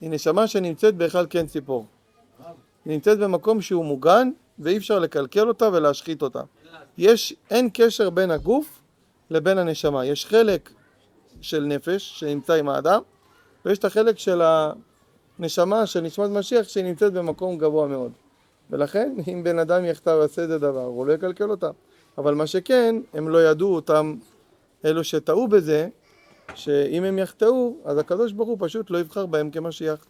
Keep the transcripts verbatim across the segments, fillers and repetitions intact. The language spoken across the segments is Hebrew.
היא נשמה שנמצאת בהיכל קן ציפור. היא נמצאת במקום שהוא מוגן, ואי אפשר לקלקל אותה ולהשחית אותה. יש, אין קשר בין הגוף לבין הנשמה. יש חלק של נפש שנמצא עם האדם, ויש את החלק של הנשמה של נשמת משיח שנמצאת במקום גבוה מאוד. ולכן, אם בן אדם יחטא ועשה את הדבר, הוא לא יקלקל אותה. אבל מה שכן, הם לא ידעו אותם, אלו שטעו בזה, שאם הם יחטאו, אז הקדוש ברוך הוא פשוט לא יבחר בהם כמשיח.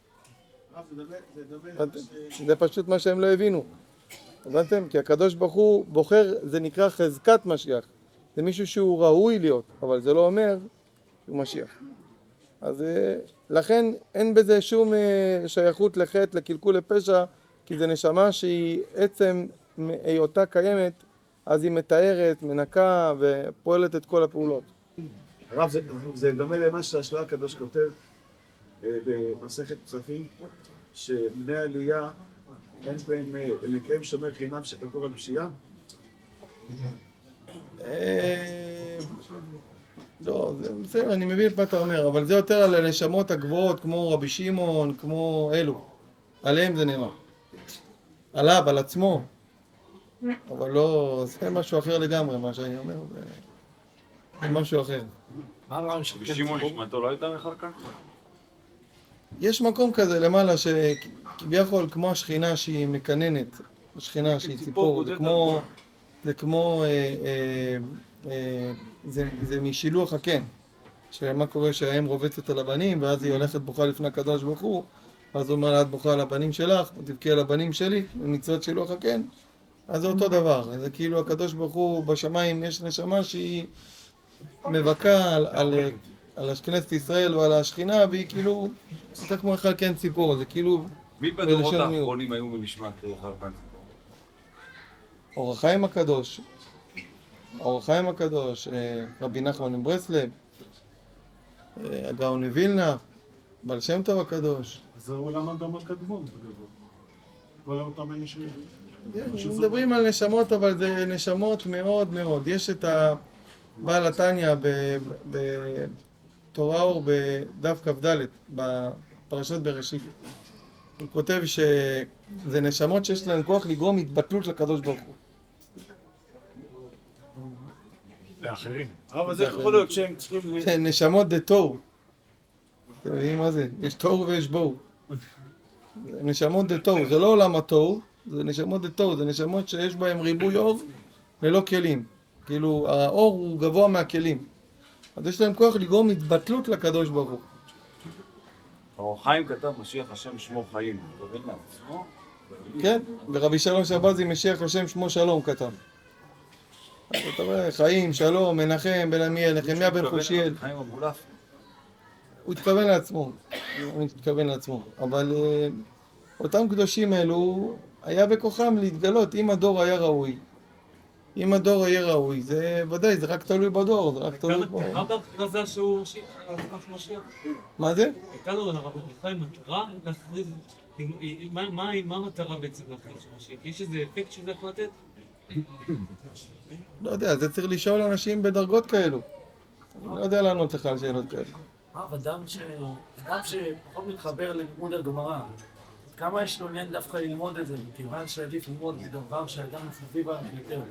זה פשוט מה שהם לא הבינו. הבנתם? כי הקדוש ברוך הוא בוחר, זה נקרא חזקת משיח. זה מישהו שהוא ראוי להיות, אבל זה לא אומר שהוא משיח. אז לכן אין בזה שום שייכות לחטא, לקלקול, לפשע, כי זה נשמה שהיא עצם היותה קיימת, אז היא מתארת, מנקה ופועלת את כל הפעולות. הרב, זה, זה דומה למה שהשוואה הקדוש כותב במסכת כספים, שבני עלייה אין בהם לקיים שומר חינם שכתוב על פשיעה? לא, בסדר, אני מבין מה אתה אומר, אבל זה יותר על הנשמות הגבוהות, כמו רבי שמעון, כמו אלו. עליהם זה נאמר. עליו, על עצמו. אבל לא, זה משהו אחר לגמרי, מה שאני אומר. זה משהו אחר. רבי שמעון נשמתו לא הייתה מחלקה? יש מקום כזה למעלה שכביכול כמו השכינה שהיא מקננת, השכינה שהיא ציפור, זה כמו, זה כמו, אה, אה, אה, זה, זה משילוח הקן, שמה קורה שהאם רובצת על הבנים ואז היא הולכת בוכה לפני הקדוש ברוך הוא, אז הוא אומר לה, את בוכה על הבנים שלך, תבכי על הבנים שלי, במצוות שילוח הקן, אז זה אותו דבר, זה כאילו הקדוש ברוך הוא בשמיים יש נשמה שהיא מבכה על, על, על כנסת ישראל ועל השכינה, והיא כאילו, זה כמו אחד כן ציפור, זה כאילו... מי בדורות האחרונים היו במשמעת אחד כן ציפור? אור החיים הקדוש, אור החיים הקדוש, רבי נחמן מברסלב, הגאון מווילנה, בעל שם טוב הקדוש. אז זה עולם אדם הקדמון, כל אותם אנשים. מדברים על נשמות, אבל זה נשמות מאוד מאוד. יש את הבעל התניא בתורה אור בדף כ"ד, בפרשת בראשית. הוא כותב שזה נשמות שיש להם כוח לגרום התבטלות לקדוש ברוך הוא. לאחרים. אבל זה יכול להיות שהם צריכים... כן, נשמות דה תוהו. אתם יודעים מה זה? יש תוהו ויש בוהו. נשמות דה תוהו, זה לא עולם התוהו, זה נשמות דה תוהו, זה נשמות שיש בהם ריבוי אור ללא כלים. כאילו, האור הוא גבוה מהכלים. אז יש להם כוח לגרום התבטלות לקדוש ברוך הוא. אור חיים כתב משיח השם שמו חיים. כן, ורבי שלום שבזי משיח השם שמו שלום כתב. אתה רואה, חיים, שלום, מנחם, בן עמיאל, נחמיה בן חושיאל. חיים המולף. הוא התכוון לעצמו, הוא התכוון לעצמו. אבל אותם קדושים האלו, היה בכוחם להתגלות אם הדור היה ראוי. אם הדור היה ראוי, זה ודאי, זה רק תלוי בדור, זה רק תלוי בו. מה בהכרזה שהוא משיח? מה זה? הייתה לו לרבי חיים מטרה להכריז, מה המטרה בעצם להכריז משיח? יש איזה אפקט שזה יכול לתת? לא יודע, זה צריך לשאול אנשים בדרגות כאלו. אני לא יודע לענות לך על שאלות כאלו. אבל אדם שפחות מתחבר ללימוד הגמרא, כמה יש לו עניין דווקא ללמוד את זה, מכיוון שעדיף ללמוד זה דבר שאדם מסביב עליו יותר.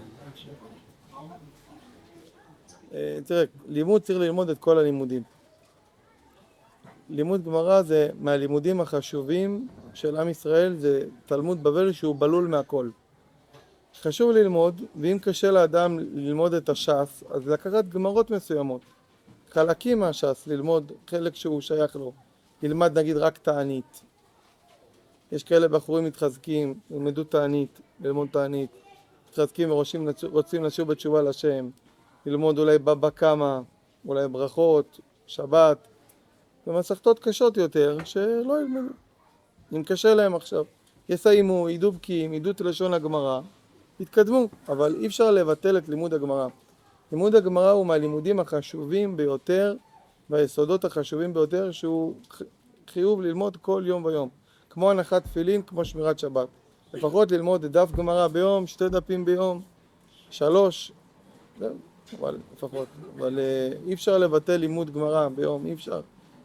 תראה, לימוד צריך ללמוד את כל הלימודים. לימוד גמרא זה מהלימודים החשובים של עם ישראל, זה תלמוד בבל שהוא בלול מהכל. חשוב ללמוד, ואם קשה לאדם ללמוד את הש"ס, אז לקחת גמרות מסוימות. חלקים מהש"ס, ללמוד חלק שהוא שייך לו. ללמד נגיד רק תענית. יש כאלה בחורים מתחזקים, ללמדו תענית, ללמוד תענית. מתחזקים ורוצים לשוב בתשובה לשם. ללמוד אולי בבא קמא, אולי ברכות, שבת. ומסכתות קשות יותר שלא ילמדו. אם קשה להם עכשיו. יסיימו, ידעו בקיאים, ידעו את לשון הגמרא. התקדמו, אבל אי אפשר לבטל את לימוד הגמרא. לימוד הגמרא הוא מהלימודים החשובים ביותר, והיסודות החשובים ביותר, שהוא חיוב ללמוד כל יום ויום. כמו הנחת תפילין, כמו שמירת שבת. לפחות ללמוד דף גמרא ביום, שתי דפים ביום, שלוש, אבל לפחות. אבל אי אפשר לבטל לימוד גמרא ביום, אי אפשר.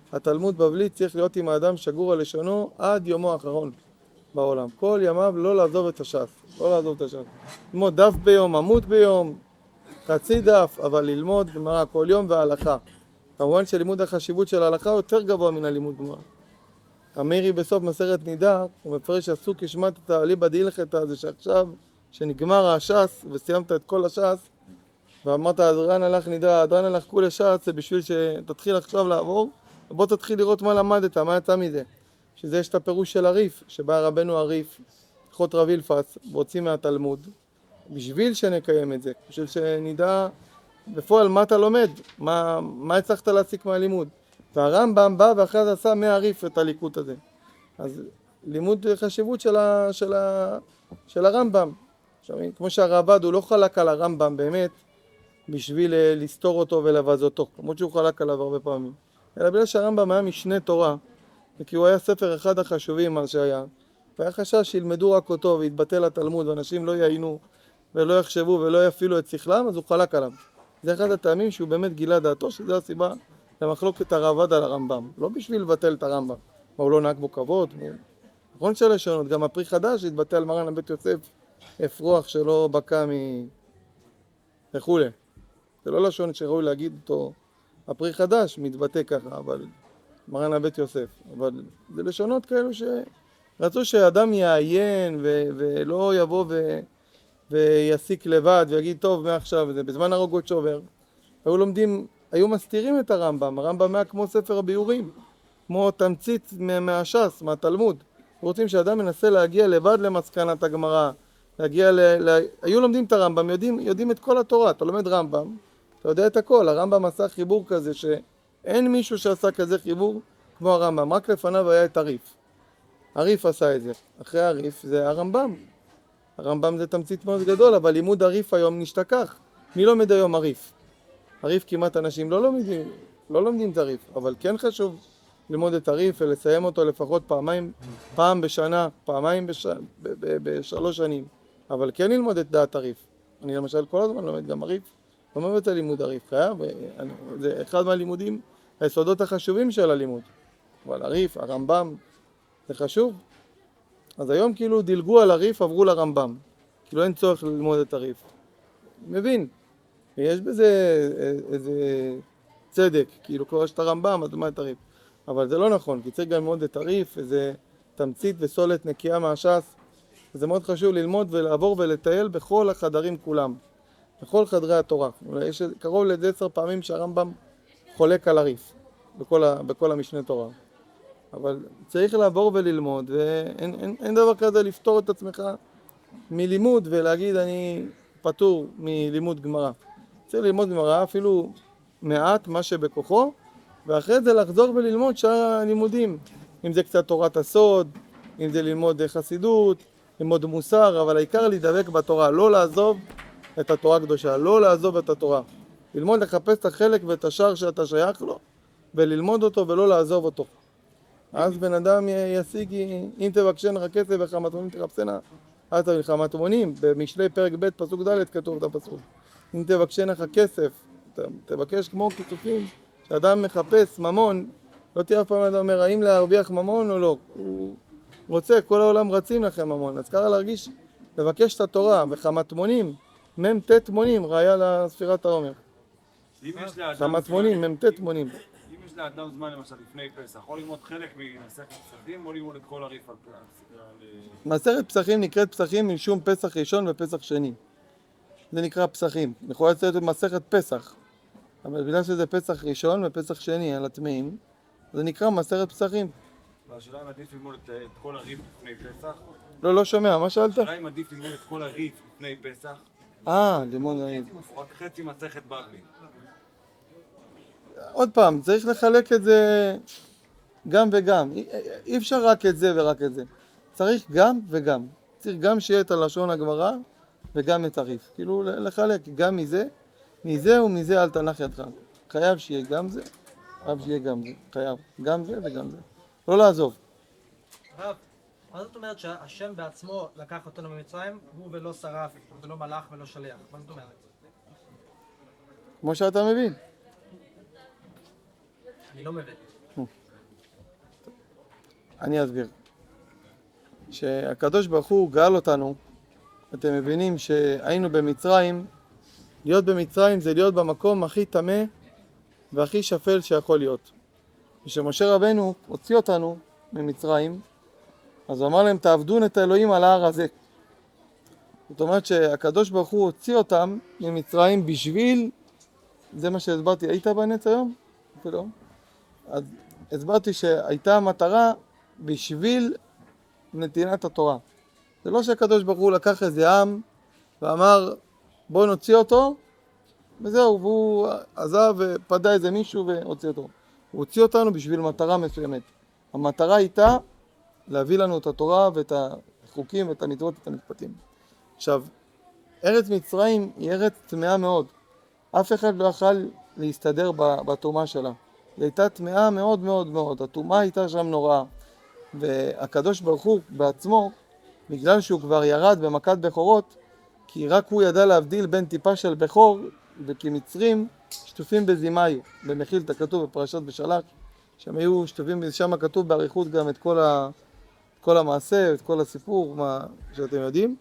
התלמוד בבלי צריך להיות עם האדם שגור על לשונו עד יומו האחרון בעולם. כל ימיו לא לעזוב את הש"ס, לא לעזוב את הש"ס. ללמוד דף ביום, עמוד ביום, חצי דף, אבל ללמוד גמרא כל יום וההלכה. כמובן שלימוד החשיבות של ההלכה יותר גבוה מן הלימוד גמרא. המאירי בסוף מסכת נידה, הוא מפרש שעשו כשמת אליבא דהילכתא, זה שעכשיו שנגמר הש"ס וסיימת את כל הש"ס ואמרת הדרן הלך נידה, הדרן הלך כולי ש"ס, זה בשביל שתתחיל עכשיו לעבור, בוא תתחיל לראות מה למדת, מה יצא מזה. שזה יש את הפירוש של הריף, שבא רבנו הריף, אחות רב אילפס, והוציא מהתלמוד, בשביל שנקיים את זה, בשביל שנדע בפועל מה אתה לומד, מה, מה הצלחת להסיק מהלימוד. והרמב"ם בא ואחרי זה עשה מהריף את הליקוט הזה. אז לימוד חשיבות של, ה, של, ה, של הרמב"ם. עכשיו, כמו שהרעב"ד הוא לא חלק על הרמב"ם באמת, בשביל לסתור אותו ולבזותו, כמו שהוא חלק עליו הרבה פעמים. אלא בגלל שהרמב"ם היה משנה תורה, וכי הוא היה ספר אחד החשובים מה שהיה, והיה חשש שילמדו רק אותו ויתבטל התלמוד, ואנשים לא יעיינו ולא יחשבו ולא יפעילו את שכלם, אז הוא חלק עליו. זה אחד הטעמים שהוא באמת גילה דעתו, שזו הסיבה למחלוקת הרעב"ד על הרמב"ם. לא בשביל לבטל את הרמב"ם, מה הוא לא נהג בו כבוד. נכון של לשונות, גם הפרי חדש התבטל על מרן הבית יוסף, אפרוח שלא בקע מ... וכולי. זה לא לשון שראוי להגיד אותו, הפרי חדש מתבטא ככה, אבל מרן הבית יוסף. אבל זה לשונות כאלו שרצו שאדם יעיין ו... ולא יבוא ו... ויסיק לבד ויגיד טוב מעכשיו, זה בזמן הרוגות שובר. היו לומדים, היו מסתירים את הרמב"ם, הרמב"ם היה כמו ספר הביאורים, כמו תמצית מהש"ס, מהתלמוד. רוצים שאדם מנסה להגיע לבד למסקנת הגמרא, להגיע ל... ל... היו לומדים את הרמב"ם, יודעים, יודעים את כל התורה, אתה לומד רמב"ם, אתה יודע את הכל, הרמב"ם עשה חיבור כזה שאין מישהו שעשה כזה חיבור כמו הרמב"ם, רק לפניו היה את הריף. הריף עשה את זה, אחרי הריף זה הרמב"ם. הרמב"ם זה תמצית מאוד גדול, אבל לימוד הריף היום נשתכח. מי לומד היום הריף? הריף כמעט אנשים לא לומדים, לא לומדים את הריף, אבל כן חשוב ללמוד את הריף ולסיים אותו לפחות פעמיים, פעם בשנה, פעמיים בש... ב- ב- בשלוש שנים, אבל כן ללמוד את דעת הריף. אני למשל כל הזמן לומד גם הריף, לומד את הלימוד הריף, חייב, אני... זה אחד מהלימודים, היסודות החשובים של הלימוד. אבל הריף, הרמב"ם, זה חשוב. אז היום כאילו דילגו על הריף, עברו לרמב"ם. כאילו אין צורך ללמוד את הריף. מבין. ויש בזה איזה צדק, כאילו קורא שאתה רמב"ם, אז לומד את הריף. אבל זה לא נכון, כי צריך גם ללמוד את הריף, איזה תמצית וסולת נקייה מהש"ס. זה מאוד חשוב ללמוד ולעבור ולטייל בכל החדרים כולם. בכל חדרי התורה. יש קרוב לזה עשר פעמים שהרמב"ם חולק על הריף, בכל, ה, בכל המשנה תורה. אבל צריך לעבור וללמוד, ואין אין, אין דבר כזה לפתור את עצמך מלימוד ולהגיד אני פטור מלימוד גמרא. צריך ללמוד גמרא אפילו מעט מה שבכוחו, ואחרי זה לחזור וללמוד שאר הלימודים. אם זה קצת תורת הסוד, אם זה ללמוד חסידות, ללמוד מוסר, אבל העיקר להידבק בתורה, לא לעזוב את התורה הקדושה, לא לעזוב את התורה. ללמוד לחפש את החלק ואת השאר שאתה שייך לו, וללמוד אותו ולא לעזוב אותו. אז בן אדם ישיג, אם תבקשן לך כסף וחמתמונים תחפשנה, אז אתה מלחמתמונים, במשלי פרק ב' פסוק ד' כתוב את הפסוק. אם תבקשן לך כסף, תבקש כמו כיסופים, שאדם מחפש ממון, לא תהיה אף פעם אדם אומר, האם להרוויח ממון או לא? הוא רוצה, כל העולם רצים לכם ממון, אז קרה להרגיש, לבקש את התורה, וחמתמונים, מם תת מונים, ראיה לספירת העומר. חמתמונים, מם תת מונים. אם יש לאדם זמן למשל לפני פסח, יכול ללמוד חלק ממסכת פסחים או ללמוד את כל הריף על פסח? מסכת פסחים נקראת פסחים משום פסח ראשון ופסח שני. זה נקרא פסחים. יכול לצאת מסכת פסח, אבל בגלל שזה פסח ראשון ופסח שני על הטמאים, זה נקרא מסכת פסחים. והשאלה אם עדיף ללמוד את כל הריף לפני פסח? לא, לא שומע, מה שאלת? השאלה אם עדיף ללמוד את כל הריף לפני פסח? אה, לימוד הריף. רק חצי מסכת בבלי. עוד פעם, צריך לחלק את זה גם וגם. אי, אי אפשר רק את זה ורק את זה. צריך גם וגם. צריך גם שיהיה את הלשון הגמרא וגם את הריף. כאילו לחלק גם מזה, מזה ומזה אל תנח ידך. חייב שיהיה גם זה, חייב שיהיה גם זה. חייב גם זה וגם זה. לא לעזוב. רב, מה זאת אומרת שהשם בעצמו לקח אותנו ממצרים, הוא ולא שרף, ולא מלאך ולא שליח? מה זאת אומרת? כמו שאתה מבין. אני לא מבין. אני אסביר. שהקדוש ברוך הוא גאל אותנו, אתם מבינים שהיינו במצרים, להיות במצרים זה להיות במקום הכי טמא והכי שפל שיכול להיות. כשמשה רבנו הוציא אותנו ממצרים, אז הוא אמר להם תעבדון את האלוהים על ההר הזה. זאת אומרת שהקדוש ברוך הוא הוציא אותם ממצרים בשביל, זה מה שהסברתי, היית בנץ היום? לא. אז הסברתי שהייתה המטרה בשביל נתינת התורה. זה לא שהקדוש ברוך הוא לקח איזה עם ואמר בוא נוציא אותו וזהו, והוא עזב ופדה איזה מישהו והוציא אותו. הוא הוציא אותנו בשביל מטרה מסוימת. המטרה הייתה להביא לנו את התורה ואת החוקים ואת המצוות ואת המשפטים. עכשיו, ארץ מצרים היא ארץ טמאה מאוד. אף אחד לא יכל להסתדר בטומאה שלה. היא הייתה טמאה מאוד מאוד מאוד. הטומאה הייתה שם נוראה. והקדוש ברוך הוא בעצמו, בגלל שהוא כבר ירד במכת בכורות, כי רק הוא ידע להבדיל בין טיפה של בכור, וכי מצרים שטופים בזימאי. במחילתא כתוב בפרשת בשלח, שם היו שטופים, שם כתוב באריכות גם את כל, ה, כל המעשה, את כל הסיפור, מה שאתם יודעים.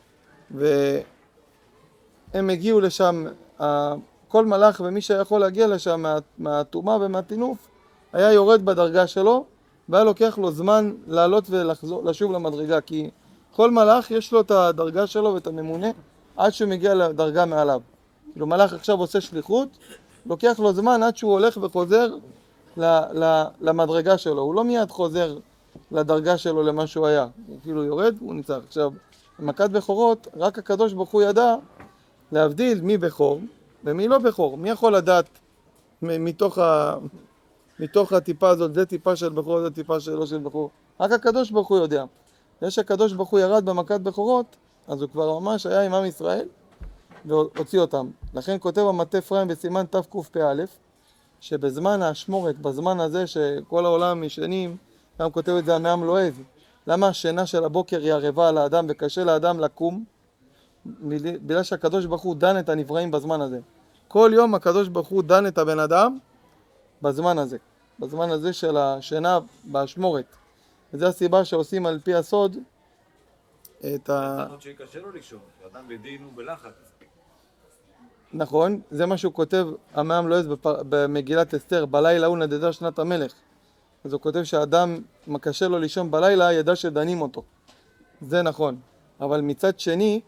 והם הגיעו לשם, כל מלאך ומי שיכול להגיע לשם מה, מהטומאה ומהטינוף, היה יורד בדרגה שלו, והיה לוקח לו זמן לעלות ולשוב למדרגה, כי כל מלאך יש לו את הדרגה שלו ואת הממונה, עד שהוא מגיע לדרגה מעליו. כאילו מלאך עכשיו עושה שליחות, לוקח לו זמן עד שהוא הולך וחוזר ל, ל, למדרגה שלו. הוא לא מיד חוזר לדרגה שלו למה שהוא היה. הוא כאילו יורד, הוא ניצח. עכשיו, במכת בכורות, רק הקדוש ברוך הוא ידע להבדיל מי בכור ומי לא בכור. מי יכול לדעת מתוך, ה, מתוך הטיפה הזאת, זה טיפה של בכור, זה טיפה שלא של בכור. רק הקדוש ברוך הוא יודע. יש הקדוש ברוך הוא ירד במכת בכורות, אז הוא כבר ממש היה עם עם ישראל והוציא אותם. לכן כותב המטה אפרים בסימן תקפ"א, שבזמן האשמורת, בזמן הזה שכל העולם ישנים, גם כותב את זה המעם לועז. למה השינה של הבוקר היא ערבה על האדם וקשה לאדם לקום? בגלל שהקדוש ברוך הוא דן את הנבראים בזמן הזה. כל יום הקדוש ברוך הוא דן את הבן אדם בזמן הזה. בזמן הזה של השינה באשמורת. וזו הסיבה שעושים על פי הסוד את ה... זה שיהיה קשה לו לישון, שאדם בדין הוא בלחץ. נכון, זה מה שהוא כותב המעם לועז במגילת אסתר, בלילה הוא נדדה שנת המלך. אז הוא כותב שהאדם קשה לו לישון בלילה, ידע שדנים אותו. זה נכון. אבל מצד שני,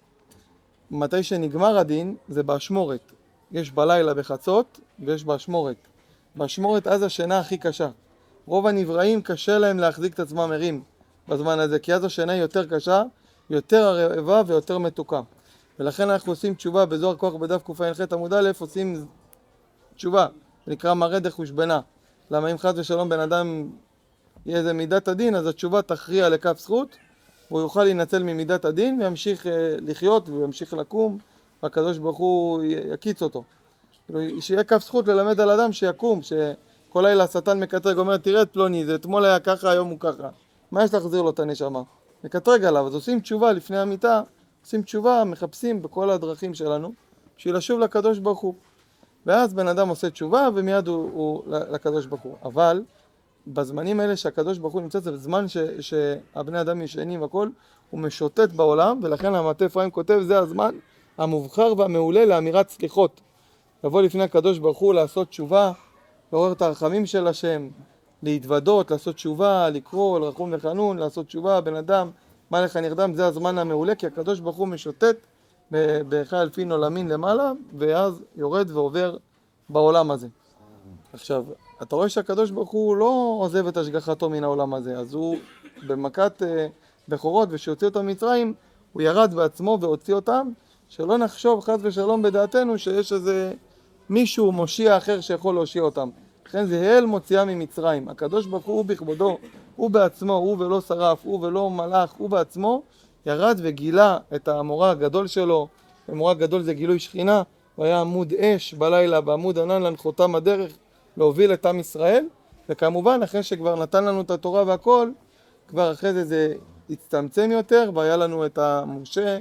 מתי שנגמר הדין, זה באשמורת. יש בלילה בחצות ויש באשמורת. באשמורת אז השינה הכי קשה. רוב הנבראים קשה להם להחזיק את עצמם ערים בזמן הזה, כי אז השינה היא יותר קשה, יותר ערבה ויותר מתוקה. ולכן אנחנו עושים תשובה בזוהר כוח בדף קע"ח עמוד א', עושים תשובה, נקרא מראה דחושבנה. למה אם חס ושלום בן אדם יהיה איזה מידת הדין, אז התשובה תכריע לכף זכות, הוא יוכל להינצל ממידת הדין וימשיך לחיות וימשיך לקום, והקדוש ברוך הוא יקיץ אותו. שיהיה כף זכות ללמד על אדם שיקום, שכל לילה השטן מקטרג, אומר תראה את פלוני, זה אתמול היה ככה, היום הוא ככה. מה יש להחזיר לו את הנשמה? מקטרג עליו, אז עושים תשובה לפני המיטה, עושים תשובה, מחפשים בכל הדרכים שלנו, בשביל לשוב לקדוש ברוך הוא. ואז בן אדם עושה תשובה ומיד הוא, הוא לקדוש ברוך הוא. אבל בזמנים האלה שהקדוש ברוך הוא נמצא, זה בזמן ש, שהבני אדם ישנים והכל, הוא משוטט בעולם, ולכן המטה אפרים כותב, זה הזמן המובחר והמעולה לאמירת סליחות. לבוא לפני הקדוש ברוך הוא, לעשות תשובה, לעורר את הרחמים של השם, להתוודות, לעשות תשובה, לקרוא, לרחום וחנון, לעשות תשובה, בן אדם, מה לך נרדם, זה הזמן המעולה, כי הקדוש ברוך הוא משוטט בחי אלפין עולמין למעלה, ואז יורד ועובר בעולם הזה. עכשיו, אתה רואה שהקדוש ברוך הוא לא עוזב את השגחתו מן העולם הזה, אז הוא במכת בכורות ושהוציא אותם ממצרים, הוא ירד בעצמו והוציא אותם, שלא נחשוב חס ושלום בדעתנו שיש איזה מישהו מושיע אחר שיכול להושיע אותם. לכן זה האל מוציאה ממצרים. הקדוש ברוך הוא בכבודו, הוא בעצמו, הוא ולא שרף, הוא ולא מלאך, הוא בעצמו, ירד וגילה את המורה הגדול שלו. המורה הגדול זה גילוי שכינה, הוא היה עמוד אש בלילה, בעמוד ענן להנחותם הדרך, להוביל את עם ישראל, וכמובן אחרי שכבר נתן לנו את התורה והכל, כבר אחרי זה זה הצטמצם יותר, והיה לנו את המשה,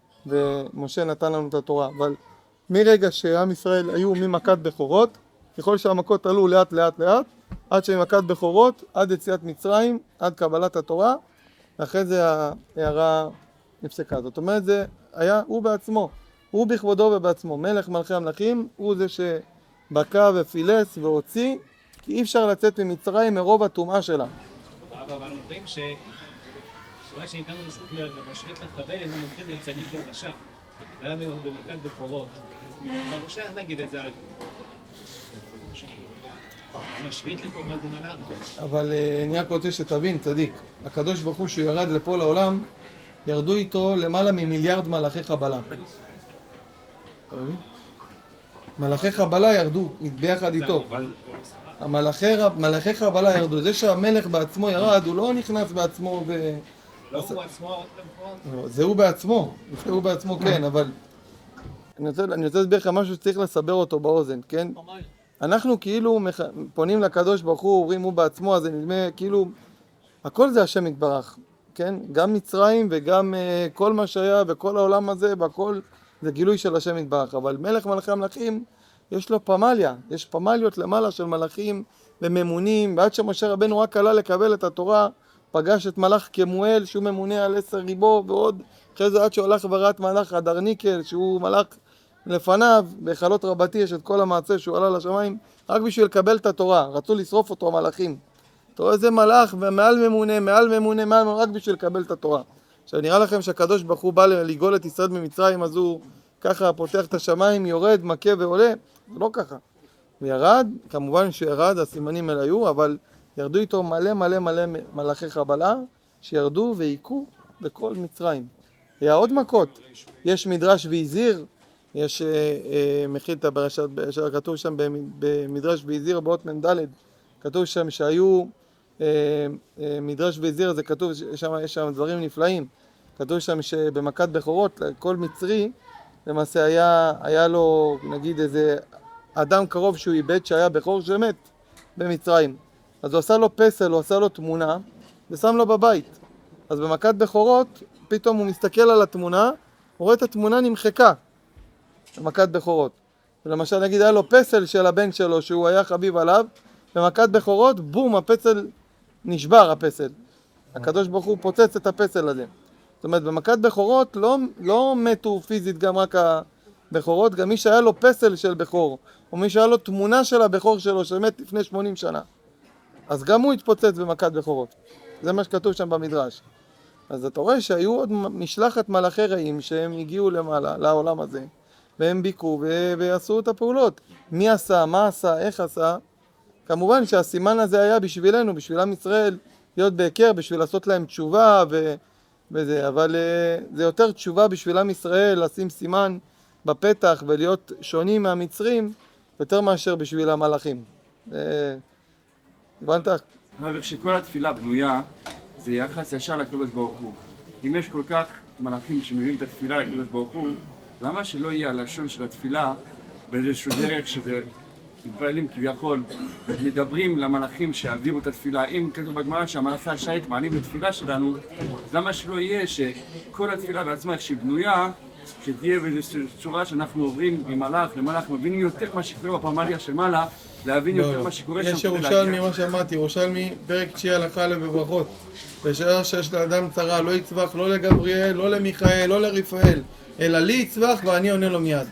ומשה נתן לנו את התורה. אבל מרגע שעם ישראל היו ממכת בכורות, ככל שהמכות עלו לאט לאט לאט, עד שממכת בכורות, עד יציאת מצרים, עד קבלת התורה, ואחרי זה ההערה נפסקה. זאת אומרת, זה היה הוא בעצמו, הוא בכבודו ובעצמו, מלך מלכי המלכים, הוא זה שבקע ופילס והוציא, כי אי אפשר לצאת ממצרים מרוב הטומאה שלה. אבל אומרים ש... שאולי שהגענו לסוג למשריף התחבל, הם אומרים לצדיק לרשע. היה במכת בכורות. אבל משה נגיד את זה על... משריף לפה מה זה מלאך. אבל אני רק רוצה שתבין, צדיק, הקדוש ברוך הוא שהוא ירד לפה לעולם, ירדו איתו למעלה ממיליארד מלאכי חבלה. מלאכי חבלה ירדו ביחד איתו. המלאכי, מלאכי חבלה ירדו. זה שהמלך בעצמו ירד, הוא לא נכנס בעצמו ו... לא הוא עצמו, זה הוא בעצמו, זה הוא בעצמו כן, אבל אני רוצה, אני רוצה להסביר לך משהו שצריך לסבר אותו באוזן, כן? אנחנו כאילו מח... פונים לקדוש ברוך הוא, אומרים הוא בעצמו, אז זה נדמה כאילו הכל זה השם יתברך, כן? גם מצרים וגם uh, כל מה שהיה וכל העולם הזה, בכל זה גילוי של השם יתברך, אבל מלך מלכי המלכים יש לו פמליה, יש פמליות למעלה של מלאכים וממונים, ועד שמשה רבנו רק עלה לקבל את התורה, פגש את מלאך כמואל שהוא ממונה על עשר ריבו, ועוד אחרי זה עד שהוא הלך וראת מלאך אדרניקל שהוא מלאך לפניו, בהיכלות רבתי יש את כל המעשה שהוא עלה לשמיים רק בשביל לקבל את התורה, רצו לשרוף אותו המלאכים. אתה רואה איזה מלאך ומעל ממונה, מעל ממונה, מעל ממונה, רק בשביל לקבל את התורה. עכשיו נראה לכם שהקדוש ברוך הוא בא לגאול את ישראל ממצרים, אז הוא ככה פותח את השמיים, יורד, מכה ועולה, זה לא ככה. הוא ירד, כמובן שירד, הסימנים האלה היו, אבל ירדו איתו מלא מלא מלא מלאכי חבלה, שירדו והיכו בכל מצרים. היה עוד מכות, יש מדרש והזיר, יש אה, אה, מכיל את הברשת, כתוב שם במדרש והזיר באות מ"ד, כתוב שם שהיו, אה, אה, מדרש והזיר זה כתוב, שם, יש שם דברים נפלאים, כתוב שם שבמכת בכורות, כל מצרי, למעשה היה, היה לו נגיד איזה אדם קרוב שהוא איבד שהיה בכור שמת במצרים. אז הוא עשה לו פסל, הוא עשה לו תמונה, ושם לו בבית. אז במכת בכורות, פתאום הוא מסתכל על התמונה, הוא רואה את התמונה נמחקה, במכת בכורות. ולמשל נגיד היה לו פסל של הבן שלו, שהוא היה חביב עליו, במכת בכורות, בום, הפסל נשבר הפסל. הקדוש ברוך הוא פוצץ את הפסל הזה. זאת אומרת, במכת בכורות לא, לא מתו פיזית גם רק הבכורות, גם מי שהיה לו פסל של בכור, או מי שהיה לו תמונה של הבכור שלו שמת לפני שמונים שנה. אז גם הוא התפוצץ במכת בכורות. זה מה שכתוב שם במדרש. אז אתה רואה שהיו עוד משלחת מלאכי רעים שהם הגיעו למעלה, לעולם הזה, והם ביקרו ו- ועשו את הפעולות. מי עשה, מה עשה, איך עשה. כמובן שהסימן הזה היה בשבילנו, בשביל עם ישראל, להיות בהיכר, בשביל לעשות להם תשובה ו- וזה. אבל uh, זה יותר תשובה בשביל עם ישראל, לשים סימן בפתח ולהיות שונים מהמצרים, יותר מאשר בשביל המלאכים. הבנת? אבל כשכל התפילה בנויה, זה יחס ישר לקדוש ברוך הוא. אם יש כל כך מלאכים שמביאים את התפילה לקדוש ברוך הוא, למה שלא יהיה הלשון של התפילה באיזשהו דרך שזה מתפללים כביכול, מדברים למלאכים שיעבירו את התפילה, אם כתוב בגמרא שהמלאכי השיט מעלים לתפילה שלנו, למה שלא יהיה שכל התפילה בעצמה איך שהיא בנויה, שתהיה באיזושהי צורה שאנחנו עוברים ממלאך למלאך, מבינים יותר מה שקורה בפמליה של מעלה, להבין יותר מה שקורה שם. יש ירושלמי, מה שאמרתי, ירושלמי, פרק תשיעי הלכה לבברכות. בשעה שיש לאדם צרה, לא יצווח לא לגבריאל, לא למיכאל, לא לרפאל, אלא לי יצווח ואני עונה לו מיד.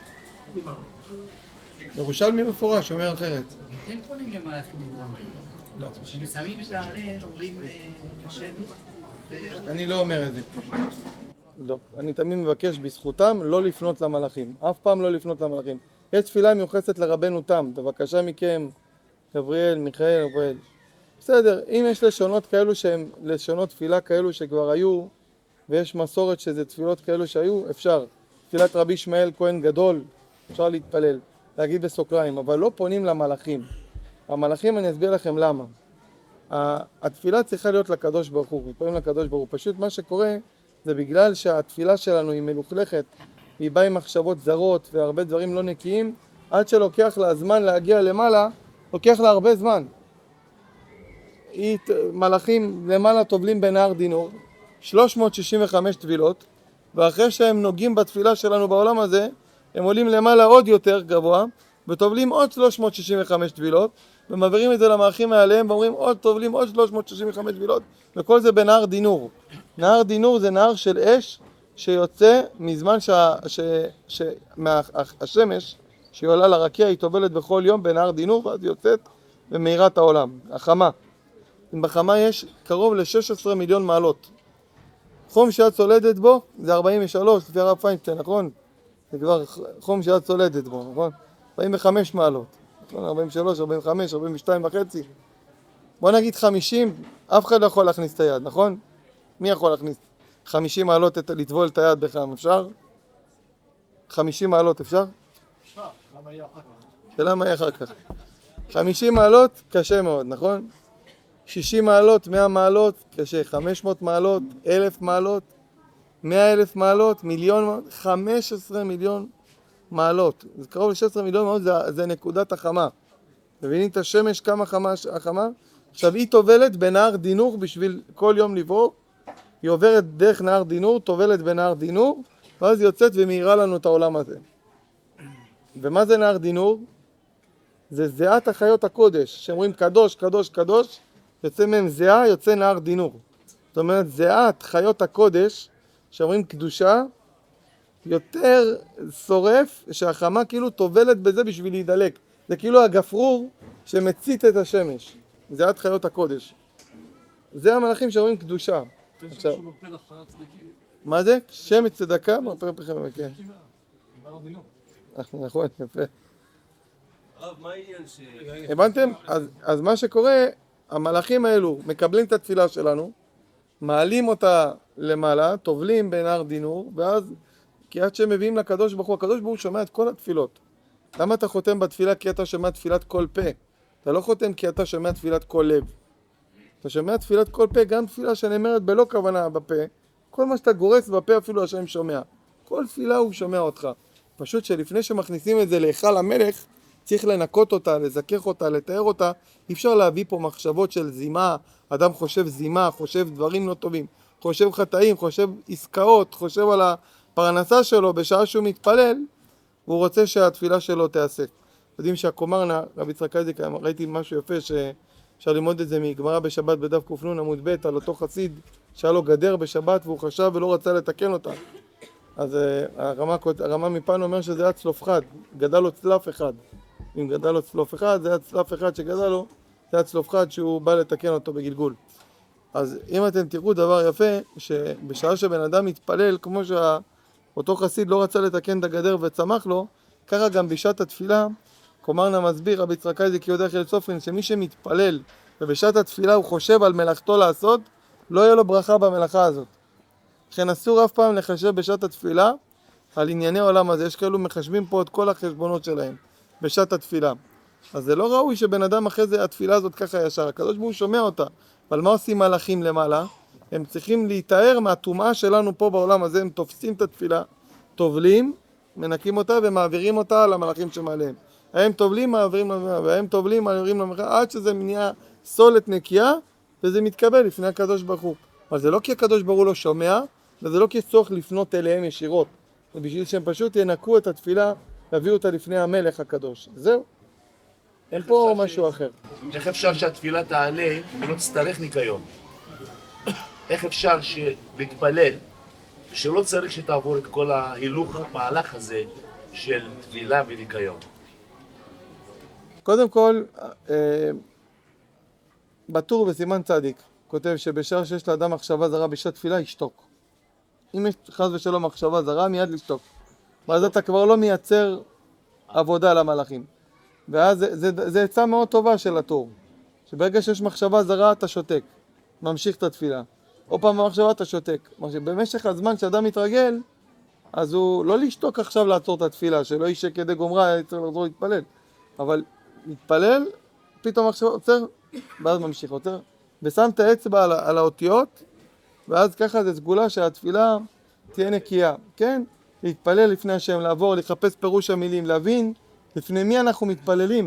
ירושלמי מפורש, אומר אחרת. אתם פונים למלאכים לא. כשמסיימים את הערב, אומרים השם. אני לא אומר את זה. לא. אני תמיד מבקש בזכותם לא לפנות למלאכים. אף פעם לא לפנות למלאכים. יש תפילה מיוחסת לרבנו תם. בבקשה מכם, גבריאל, מיכאל, רפאל. בסדר, אם יש לשונות כאלו שהם לשונות תפילה כאלו שכבר היו, ויש מסורת שזה תפילות כאלו שהיו, אפשר. תפילת רבי ישמעאל כהן גדול, אפשר להתפלל. להגיד בסוקריים, אבל לא פונים למלאכים. המלאכים, אני אסביר לכם למה. התפילה צריכה להיות לקדוש ברוך הוא, פונים לקדוש ברוך הוא. פשוט מה שקורה זה בגלל שהתפילה שלנו היא מלוכלכת, היא באה עם מחשבות זרות והרבה דברים לא נקיים, עד שלוקח לה זמן להגיע למעלה, לוקח לה הרבה זמן. היא, מלאכים למעלה טובלים בנהר דינור, שלוש מאות שישים וחמש תפילות, ואחרי שהם נוגעים בתפילה שלנו בעולם הזה, הם עולים למעלה עוד יותר גבוה, וטובלים עוד שלוש מאות שישים וחמש תפילות, ומעבירים את זה למלאכים מעליהם, ואומרים עוד טובלים עוד שלוש מאות שישים וחמש טבילות, וכל זה בנהר דינור. נהר דינור זה נהר של אש שיוצא מזמן שה, ש, ש, מהשמש שהיא עולה לרקיע, היא טובלת בכל יום בנהר דינור, ואז היא יוצאת ומאירה את העולם. החמה. בחמה יש קרוב ל-שש עשרה מיליון מעלות. חום שאת צולדת בו זה ארבעים ושלוש, לפי הרב פיינשטיין, נכון? זה כבר חום שאת צולדת בו, נכון? ארבעים וחמש מעלות. נכון? ארבעים ושלוש, ארבעים וחמש, ארבעים ושתיים וחצי. בוא נגיד חמישים, אף אחד לא יכול להכניס את היד, נכון? מי יכול להכניס חמישים מעלות את, לטבול את היד בחם, אפשר? חמישים מעלות אפשר? אפשר, למה יהיה אחר כך? ולמה יהיה אחר כך? חמישים מעלות קשה מאוד, נכון? שישים מעלות, מאה מעלות, קשה, חמש מאות מעלות, אלף מעלות, מאה אלף מעלות, מיליון מעלות, חמש עשרה מיליון מעלות. זה קרוב ל-שש עשרה מיליון מעלות, זה, זה נקודת החמה. מבינים את השמש כמה חמה, החמה? עכשיו היא טובלת בנהר דינור בשביל כל יום לברור, היא עוברת דרך נהר דינור, טובלת בנהר דינור, ואז היא יוצאת ומאירה לנו את העולם הזה. ומה זה נהר דינור? זה זיעת החיות הקודש, שאומרים קדוש, קדוש, קדוש, יוצא מהם זיעה, יוצא נהר דינור. זאת אומרת, זיעת חיות הקודש, שאומרים קדושה, יותר שורף, שהחמה כאילו טובלת בזה בשביל להידלק. זה כאילו הגפרור שמצית את השמש. זיעת חיות הקודש. זה המלאכים שאומרים קדושה. עכשיו, מה זה? שמץ צדקה? כן. נכון, יפה. הבנתם? אז, אז מה שקורה, המלאכים האלו מקבלים את התפילה שלנו, מעלים אותה למעלה, טובלים בנהר דינור, ואז כי עד שהם מביאים לקדוש ברוך הוא, הקדוש ברוך הוא שומע את כל התפילות. למה אתה חותם בתפילה? כי אתה שומע תפילת כל פה. אתה לא חותם כי אתה שומע תפילת כל לב. אתה שומע תפילת כל פה, גם תפילה שנאמרת בלא כוונה בפה, כל מה שאתה גורס בפה אפילו השם שומע. כל תפילה הוא שומע אותך. פשוט שלפני שמכניסים את זה להיכל המלך, צריך לנקות אותה, לזכך אותה, לתאר אותה. אי אפשר להביא פה מחשבות של זימה, אדם חושב זימה, חושב דברים לא טובים, חושב חטאים, חושב עסקאות, חושב על הפרנסה שלו בשעה שהוא מתפלל, והוא רוצה שהתפילה שלו תעשה. יודעים שהקומרנה, רבי יצחק אייזיק, ראיתי משהו יפה שאפשר ללמוד את זה מגמרא בשבת בדף ק"ן עמוד ב' על אותו חסיד שהיה לו גדר בשבת והוא חשב ולא רצה לתקן אותה. אז הרמה, הרמה מפן אומר שזה היה צלוף אחד, גדל לו צלף אחד. אם גדל לו צלוף אחד, זה היה צלף אחד שגדל לו, זה היה צלוף אחד שהוא בא לתקן אותו בגלגול. אז אם אתם תראו דבר יפה, שבשעה שבן אדם מתפלל, כמו שאותו חסיד לא רצה לתקן את הגדר וצמח לו, ככה גם בשעת התפילה, קומרנה מסביר, רבי יצחק אייזיק יהודה חיל סופרין, שמי שמתפלל ובשעת התפילה הוא חושב על מלאכתו לעשות, לא יהיה לו ברכה במלאכה הזאת. לכן אסור אף פעם לחשב בשעת התפילה על ענייני העולם הזה. יש כאלו מחשבים פה את כל החשבונות שלהם בשעת התפילה. אז זה לא ראוי שבן אדם אחרי זה התפילה הזאת ככה ישר. הקדוש ברוך הוא שומע אותה. אבל מה עושים מלאכים למעלה? הם צריכים להתאר מהטומאה שלנו פה בעולם הזה. הם תופסים את התפילה, טובלים, מנקים אותה ומעבירים אותה למלאכים שמעליהם. הם טובלים, מעבירים למלאכים, והם טובלים, מעבירים למלאכים, עד שזה נהיה סולת נקייה, וזה מתקבל לפני הקדוש ברוך הוא. אבל זה לא כי הקדוש ברוך הוא לא שומע, וזה לא כי צורך לפנות אליהם ישירות. זה בשביל שהם פשוט ינקו את התפילה, להביאו אותה לפני המלך הקדוש. זהו. אין פה משהו אחר. איך אפשר שהתפילה תעלה ולא תצטרך ניקיון? איך אפשר להתפלל ושלא צריך שתעבור את כל ההילוך המהלך הזה של תפילה וניקיון? קודם כל, בטור בסימן צדיק כותב שבשעה שיש לאדם מחשבה זרה בשעת תפילה, ישתוק. אם יש חס ושלום מחשבה זרה, מיד לשתוק. ואז אתה כבר לא מייצר עבודה למלאכים. ואז זה, זה, זה עצה מאוד טובה של הטור. שברגע שיש מחשבה זרה, אתה שותק. ממשיך את התפילה. או פעם במחשבה אתה שותק. במשך הזמן שאדם מתרגל, אז הוא לא לשתוק עכשיו לעצור את התפילה, שלא יישק ידי גומרה, צריך לחזור להתפלל. אבל מתפלל, פתאום מחשבה עוצר, ואז ממשיך עוצר. ושם את האצבע על, על האותיות, ואז ככה זה סגולה שהתפילה תהיה נקייה. כן? להתפלל לפני השם, לעבור, לחפש פירוש המילים, להבין לפני מי אנחנו מתפללים.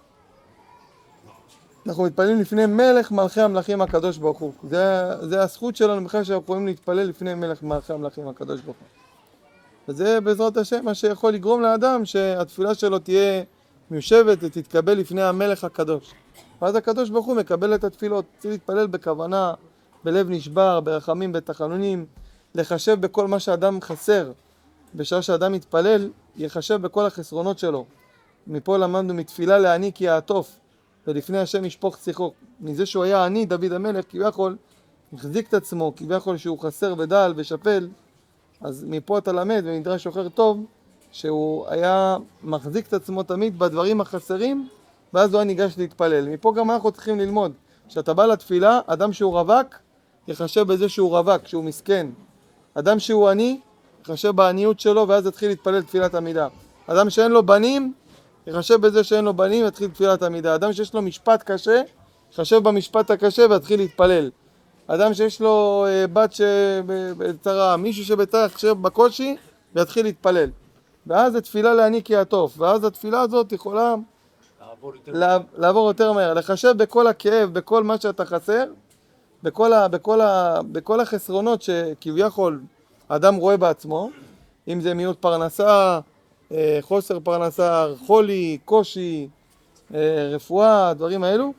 אנחנו מתפללים לפני מלך מלכי המלכים הקדוש ברוך הוא. זה, זה הזכות שלנו בכלל שאנחנו יכולים להתפלל לפני מלך מלכי המלכים הקדוש ברוך הוא. וזה בעזרת השם מה שיכול לגרום לאדם שהתפילה שלו תהיה מיושבת ותתקבל לפני המלך הקדוש. ואז הקדוש ברוך הוא מקבל את התפילות. צריך להתפלל בכוונה, בלב נשבר, ברחמים, בתחנונים, לחשב בכל מה שאדם חסר. בשעה שאדם מתפלל, יחשב בכל החסרונות שלו. מפה למדנו מתפילה לעני כי יעטוף, ולפני השם ישפוך שיחו. מזה שהוא היה עני, דוד המלך, כביכול, החזיק את עצמו, כביכול שהוא חסר ודל ושפל, אז מפה אתה למד במדרש שוחר טוב, שהוא היה מחזיק את עצמו תמיד בדברים החסרים, ואז הוא היה ניגש להתפלל. מפה גם אנחנו צריכים ללמוד, כשאתה בא לתפילה, אדם שהוא רווק, יחשב בזה שהוא רווק, שהוא מסכן. אדם שהוא עני, יחשב בעניות שלו, ואז יתחיל להתפלל תפילת עמידה. אדם שאין לו בנים, יחשב בזה שאין לו בנים, יתחיל תפילת עמידה. אדם שיש לו משפט קשה, יחשב במשפט הקשה ויתחיל להתפלל. אדם שיש לו אה, בת שבצרה, מישהו שבצרה יחשב בקושי, ויתחיל להתפלל. ואז התפילה לעני כי יעטוף, ואז התפילה הזאת יכולה לעבור יותר לעב, לעבור יותר מהר, לחשב בכל הכאב, בכל מה שאתה חסר, בכל, ה, בכל, ה, בכל החסרונות שכביכול האדם רואה בעצמו, אם זה מיעוט פרנסה, חוסר פרנסה, חולי, קושי, רפואה, דברים האלו.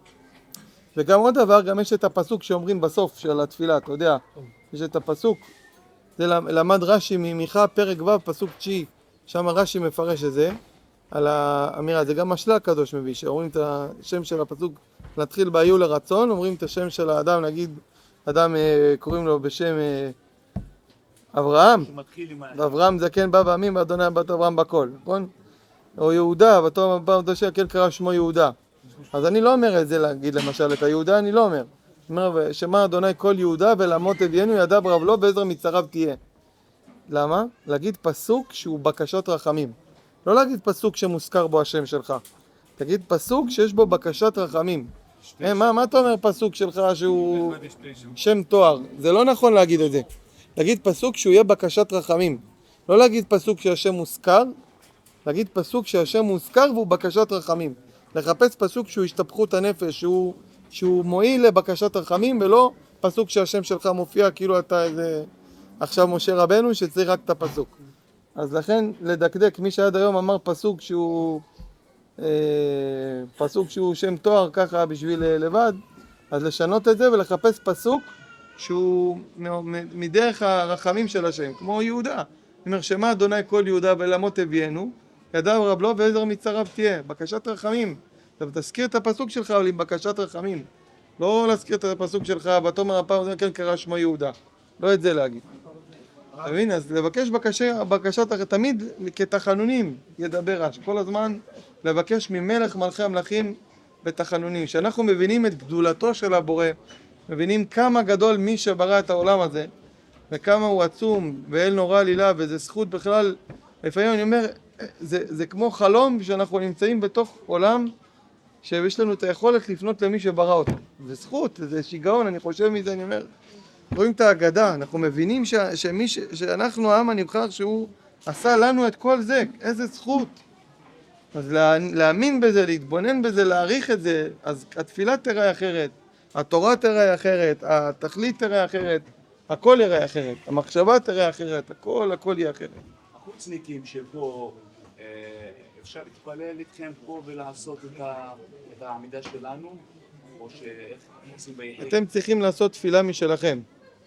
וגם עוד דבר, גם יש את הפסוק שאומרים בסוף של התפילה, אתה יודע, יש את הפסוק, זה למד רש"י ממיכה פרק ו' פסוק תשיעי, שם רש"י מפרש את זה, על האמירה, זה גם משלה הקדוש מביא, שאומרים את השם של הפסוק, נתחיל בהיו לרצון, אומרים את השם של האדם, נגיד, אדם קוראים לו בשם אברהם, אברהם זקן בא ועמים, ואדוני בת אברהם בכל, נכון? או יהודה, ואותו אדוני כן קרא שמו יהודה. אז אני לא אומר את זה להגיד למשל את היהודה, אני לא אומר. אומר, שמע אדוני כל יהודה ולמות הביאנו ידיו רב לו ועזר מצריו תהיה. למה? להגיד פסוק שהוא בקשת רחמים. לא להגיד פסוק שמוזכר בו השם שלך. תגיד פסוק שיש בו בקשת רחמים. אה, מה, מה אתה אומר פסוק שלך שהוא שם תואר? זה לא נכון להגיד את זה. להגיד פסוק שהוא יהיה בקשת רחמים. לא להגיד פסוק שהשם מוזכר, להגיד פסוק שהשם מוזכר והוא בקשת רחמים. לחפש פסוק שהוא השתפכות הנפש, שהוא, שהוא מועיל לבקשת רחמים, ולא פסוק שהשם שלך מופיע כאילו אתה איזה עכשיו משה רבנו שצריך רק את הפסוק. אז לכן לדקדק, מי שעד היום אמר פסוק שהוא אה, פסוק שהוא שם תואר ככה בשביל לבד, אז לשנות את זה ולחפש פסוק שהוא מדרך הרחמים של השם, כמו יהודה. אומר שמע אדוני כל יהודה ולמות הביאנו, ידיו רב לו ועזר מצריו תהיה. בקשת רחמים. אתה תזכיר את הפסוק שלך אבל עם בקשת רחמים. לא להזכיר את הפסוק שלך ותאמר הפעם זה כן קרא שמו יהודה. לא את זה להגיד. אתה מבין? אז לבקש בקשה, בקשת תמיד כתחנונים ידבר רש. כל הזמן לבקש ממלך מלכי המלכים בתחנונים. שאנחנו מבינים את גדולתו של הבורא, מבינים כמה גדול מי שברא את העולם הזה, וכמה הוא עצום ואל נורא עלילה, וזה זכות בכלל. לפעמים אני אומר, זה, זה כמו חלום שאנחנו נמצאים בתוך עולם שיש לנו את היכולת לפנות למי שברא אותו. זה זכות, זה שיגעון, אני חושב מזה, אני אומר, רואים את ההגדה, אנחנו מבינים ש, שמי ש, שאנחנו העם הנבחר שהוא עשה לנו את כל זה, איזה זכות. אז לה, להאמין בזה, להתבונן בזה, להעריך את זה, אז התפילה תראה אחרת, התורה תראה אחרת, התכלית תראה אחרת, הכל יראה אחרת, המחשבה תראה אחרת, הכל, הכל יהיה אחרת. החוצניקים שפה, אפשר להתפלל איתכם פה ולעשות את, ה, את העמידה שלנו? או שאיך עושים ביחיד? אתם צריכים לעשות תפילה משלכם.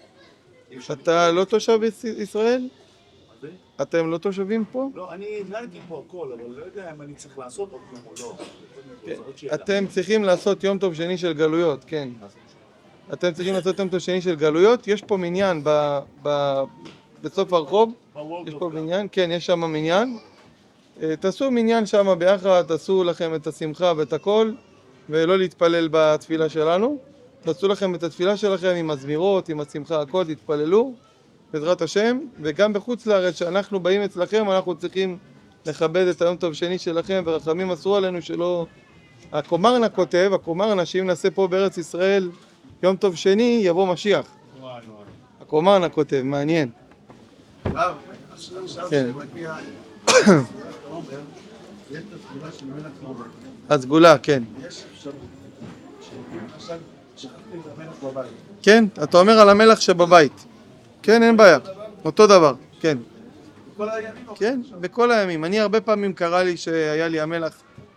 אתה לא תושב ישראל? זה? אתם לא תושבים פה? לא, אני נהגתי פה הכל, אבל לא יודע אם אני צריך לעשות או לא. אתם צריכים לעשות יום טוב שני של גלויות, כן. אתם צריכים לעשות יום טוב שני של גלויות. יש פה מניין ב, ב, בסוף הרחוב. יש פה מניין, כן, יש שם מניין. תעשו מניין שם ביחד, תעשו לכם את השמחה ואת הכל, ולא להתפלל בתפילה שלנו. תעשו לכם את התפילה שלכם עם הזמירות, עם השמחה, הכל, תתפללו, בעזרת השם. וגם בחוץ לארץ, שאנחנו באים אצלכם, אנחנו צריכים לכבד את היום טוב שני שלכם, ורחמים אסרו עלינו שלא... הקומרנה כותב, הקומרנה, שאם נעשה פה בארץ ישראל יום טוב שני, יבוא משיח. הקומרנה כותב, מעניין. כן. הסגולה, כן. כן, אתה אומר על המלך שבבית. כן, אין בעיה. אותו דבר, כן. כן, בכל הימים. אני הרבה פעמים קרא לי שהיה לי המלך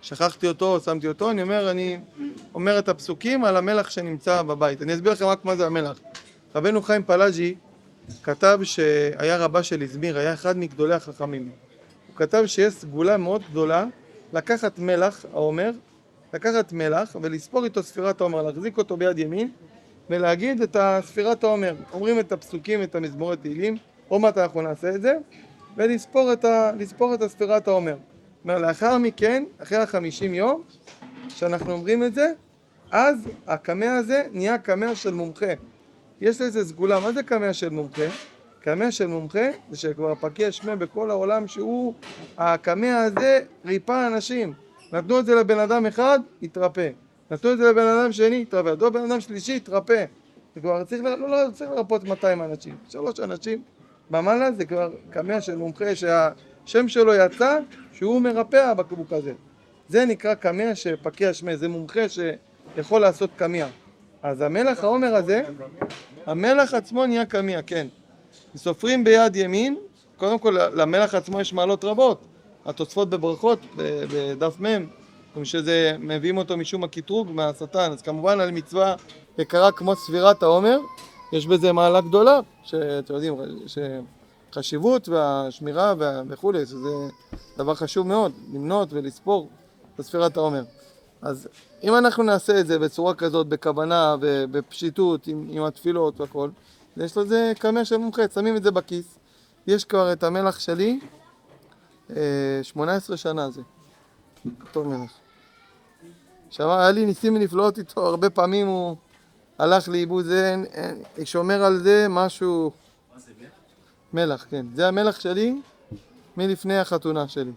שכחתי אותו, שמתי אותו, אני אומר, אני אומר את הפסוקים על המלח שנמצא בבית. אני אסביר לכם רק מה זה המלח. רבנו חיים פלאג'י כתב שהיה רבה של איזמיר, היה אחד מגדולי החכמים. הוא כתב שיש סגולה מאוד גדולה לקחת מלח, העומר, לקחת מלח ולספור איתו ספירת העומר, להחזיק אותו ביד ימין ולהגיד את ספירת העומר. אומרים את הפסוקים, את המזמורי תהילים, עוד מעט אנחנו נעשה את זה, ולספור את, ה, לספור את הספירת העומר. אומר, לאחר מכן, אחרי החמישים יום, שאנחנו אומרים את זה, אז הקמע הזה נהיה קמע של מומחה. יש לזה סגולה, מה זה קמע של מומחה? קמע של מומחה זה שכבר פקיע שמה בכל העולם שהוא, הקמע הזה ריפא אנשים. נתנו את זה לבן אדם אחד, התרפא. נתנו את זה לבן אדם שני, התרפא. נתנו לבן אדם שלישי, התרפא. זה כבר צריך, לא, לא, צריך לרפות מאתיים אנשים. שלוש אנשים במעלה זה כבר קמע של מומחה שהשם שלו יצא, שהוא מרפא הבקבוק הזה. זה נקרא קמע שפקיע שמה, זה מומחה שיכול לעשות קמע. אז המלח העומר הזה, המלח עצמו נהיה קמע, כן. סופרים ביד ימין, קודם כל למלח עצמו יש מעלות רבות. התוספות בברכות, בדף מם, שזה מביאים אותו משום הקטרוג מהשטן. אז כמובן על מצווה יקרה כמו ספירת העומר, יש בזה מעלה גדולה, שאתם יודעים, שחשיבות והשמירה וכו', שזה דבר חשוב מאוד, למנות ולספור בספירת העומר. אז אם אנחנו נעשה את זה בצורה כזאת, בכוונה ובפשיטות, עם, עם התפילות והכל, יש לזה קמע של מומחה, שמים את זה בכיס. יש כבר את המלח שלי, שמונה עשרה שנה זה, אותו מלח. עכשיו, היה לי ניסים ונפלאות איתו, הרבה פעמים הוא הלך לאיבוד, זה, שומר על זה משהו... מה זה מלח? מלח, כן. זה המלח שלי מלפני החתונה שלי.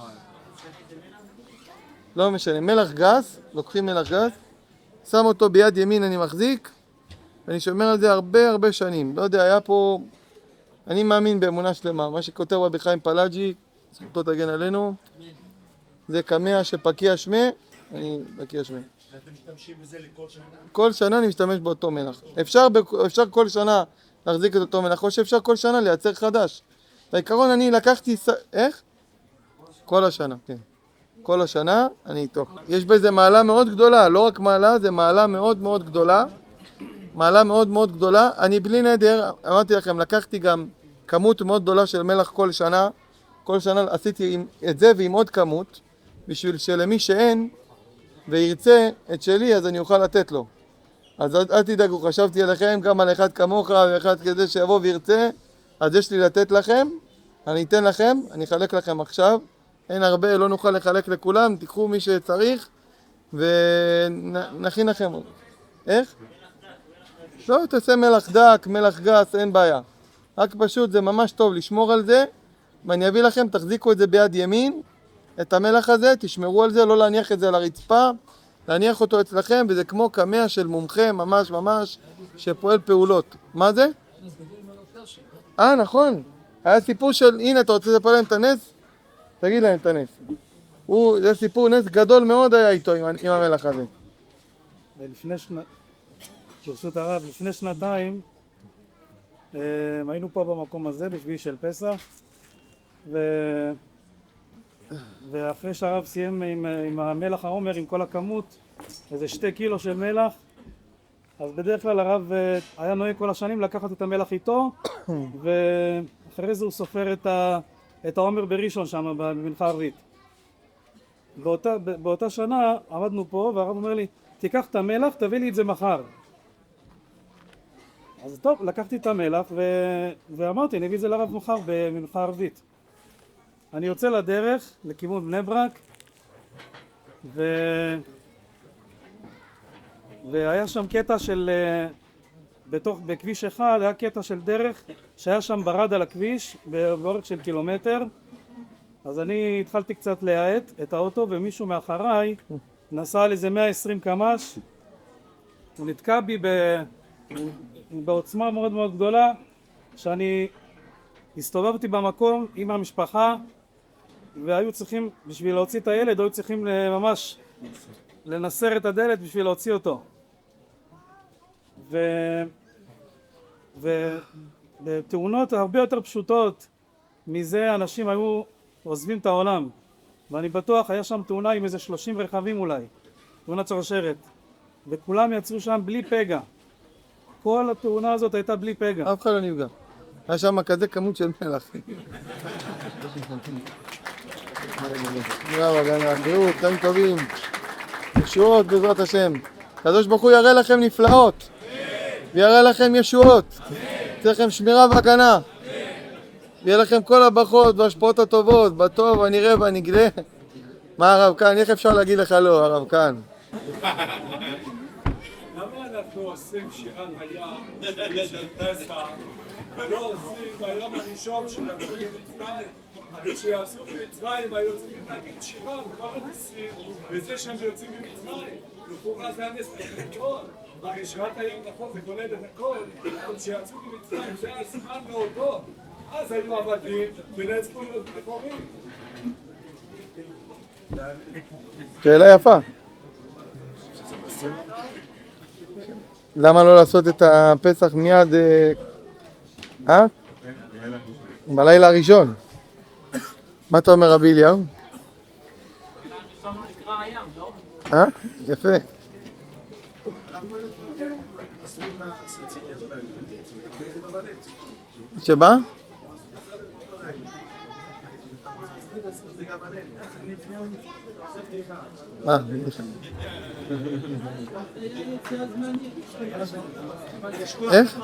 לא משנה, מלח גס, לוקחים מלח גס, שם אותו ביד ימין, אני מחזיק, ואני שומר על זה הרבה הרבה שנים. לא יודע, היה פה... אני מאמין באמונה שלמה, מה שכותב רבי חיים פלאג'י, זכותו תגן עלינו, זה קמע שפקיע שמה, אני פקיע שמה. ואתם משתמשים בזה לכל שנה? כל שנה אני משתמש באותו מלח. אפשר, אפשר כל שנה להחזיק את אותו מלח, או שאפשר כל שנה לייצר חדש. בעיקרון אני לקחתי... איך? כל השנה, כן. כל השנה אני איתו. יש בזה מעלה מאוד גדולה, לא רק מעלה, זה מעלה מאוד מאוד גדולה. מעלה מאוד מאוד גדולה. אני בלי נדר, אמרתי לכם, לקחתי גם כמות מאוד גדולה של מלח כל שנה. כל שנה עשיתי את זה ועם עוד כמות, בשביל שלמי שאין וירצה את שלי, אז אני אוכל לתת לו. אז אל תדאגו, חשבתי עליכם גם על אחד כמוך ואחד כזה שיבוא וירצה, אז יש לי לתת לכם, אני אתן לכם, אני אחלק לכם עכשיו. אין הרבה, לא נוכל לחלק לכולם, תיקחו מי שצריך ונכין לכם. איך? לא, תעשה מלח דק, מלח גס, אין בעיה. רק פשוט זה ממש טוב לשמור על זה, ואני אביא לכם, תחזיקו את זה ביד ימין, את המלח הזה, תשמרו על זה, לא להניח את זה על הרצפה, להניח אותו אצלכם, וזה כמו קמע של מומחה ממש ממש שפועל פעולות. מה זה? אה, נכון. היה סיפור של, הנה, אתה רוצה לספר להם את הנס? תגיד להם את הנס. הוא, זה סיפור נס גדול מאוד היה איתו עם, עם המלח הזה. ולפני שנה, ברשות הרב, לפני שנתיים, אה, היינו פה במקום הזה, בשביעי של פסח, ו... ואחרי שהרב סיים עם, עם המלח העומר, עם כל הכמות, איזה שתי קילו של מלח, אז בדרך כלל הרב היה נוהג כל השנים לקחת את המלח איתו, ואחרי זה הוא סופר את, ה, את העומר בראשון שם, במנחה ערבית. באותה, באותה שנה עמדנו פה, והרב אומר לי, תיקח את המלח, תביא לי את זה מחר. אז טוב, לקחתי את המלח, ו... ואמרתי, אני אביא את זה לרב מחר במנחה ערבית. אני יוצא לדרך לכיוון בני ברק, ו... והיה שם קטע של, בתוך, בכביש אחד, היה קטע של דרך שהיה שם ברד על הכביש באורך של קילומטר. אז אני התחלתי קצת להאט את האוטו, ומישהו מאחריי נסע על איזה מאה ועשרים קמ"ש. הוא נתקע בי ב... בעוצמה מאוד מאוד גדולה, שאני הסתובבתי במקום עם המשפחה, והיו צריכים, בשביל להוציא את הילד, היו צריכים ממש לנסר את הדלת בשביל להוציא אותו. ו... ובתאונות הרבה יותר פשוטות מזה אנשים היו עוזבים את העולם. ואני בטוח היה שם תאונה עם איזה שלושים רכבים אולי, תאונת שרשרת, וכולם יצאו שם בלי פגע. כל התאונה הזאת הייתה בלי פגע. אף אחד לא נפגע. היה שם כזה כמות של מלח. ברavo, גנה, בריאות, חיים טובים, ישועות בעזרת השם. הקדוש ברוך הוא יראה לכם נפלאות, ויראה לכם ישועות, יראה לכם שמירה והגנה, ויהיה לכם כל הברכות וההשפעות הטובות, בטוב, הנראה והנגלה. מה הרב כאן? איך אפשר להגיד לך לא, הרב כאן? למה אנחנו עושים שירת הים של פסח ולא עושים ביום הראשון של מצרים? כשיעשו במצרים היו צריכים להגיד שירה וכל הניסים וזה שהם יוצאים ממצרים לכאורה זה הנס הכל הרי שירת הים נכון זה כולל את הכל כשיעשו ממצרים זה הזמן להודות אז היו עבדים ונעצבו להיות מקורים. שאלה יפה. למה לא לעשות את הפסח מיד, אה? בלילה הראשון. מה אתה אומר רבי אליהו? אה? יפה. שבא? אה, איך?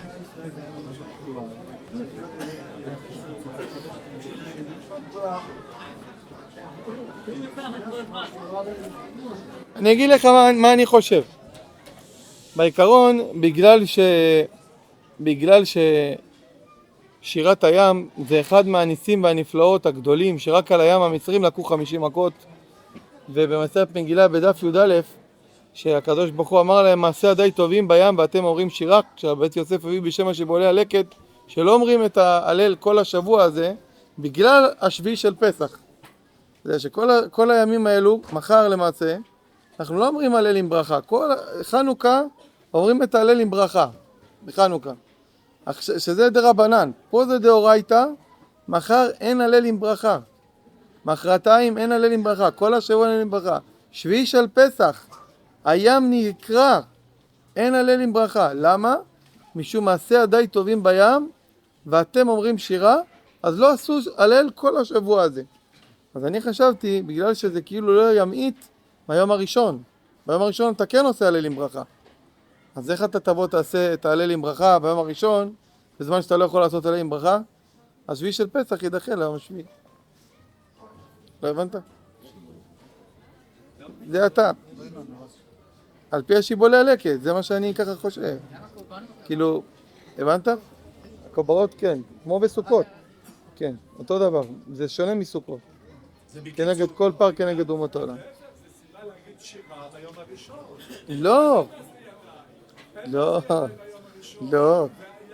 אני אגיד לך מה, מה אני חושב. בעיקרון, בגלל ש... בגלל ש... שירת הים זה אחד מהניסים והנפלאות הגדולים שרק על הים המצרים לקחו חמישים מכות, ובמסכת מגילה בדף י"א שהקדוש ברוך הוא אמר להם מעשה ידי טובים בים ואתם אומרים שירה, כשבית יוסף הביא בשם השיבולי הלקט שלא אומרים את ההלל כל השבוע הזה בגלל השביעי של פסח. זה שכל ה... כל הימים האלו, מחר למעשה, אנחנו לא אומרים הלל עם ברכה. כל חנוכה אומרים את ההלל עם ברכה בחנוכה. שזה דרבנן, פה זה דאורייתא, מחר אין הלל עם ברכה, מחרתיים אין הלל עם ברכה, כל השבוע אין הלל עם ברכה. שביעי של פסח, הים נקרא, אין הלל עם ברכה. למה? משום מעשה ידי טובים בים, ואתם אומרים שירה, אז לא עשו הלל כל השבוע הזה. אז אני חשבתי, בגלל שזה כאילו לא ימעיט מהיום הראשון, ביום הראשון אתה כן עושה הלל עם ברכה. אז איך אתה תבוא תעשה את ההלל עם ברכה ביום הראשון, בזמן שאתה לא יכול לעשות הלל עם ברכה? השביעי של פסח יידחה ליום השביעי. לא הבנת? זה אתה. על פי השיבולי הלקט, זה מה שאני ככה חושב. כאילו, הבנת? הקורבנות כן, כמו בסוכות. כן, אותו דבר, זה שונה מסוכות. כנגד כל פר, כנגד אומות העולם. לא. לא, לא,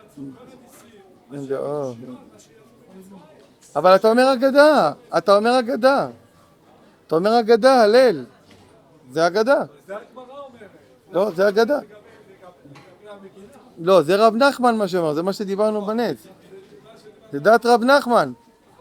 לא. אבל אתה אומר אגדה, אתה אומר אגדה. אתה אומר אגדה, הלל. זה אגדה. לא, זה אגדה. לא, זה רב נחמן מה שאומר, זה מה שדיברנו בנץ. זה דעת רב נחמן.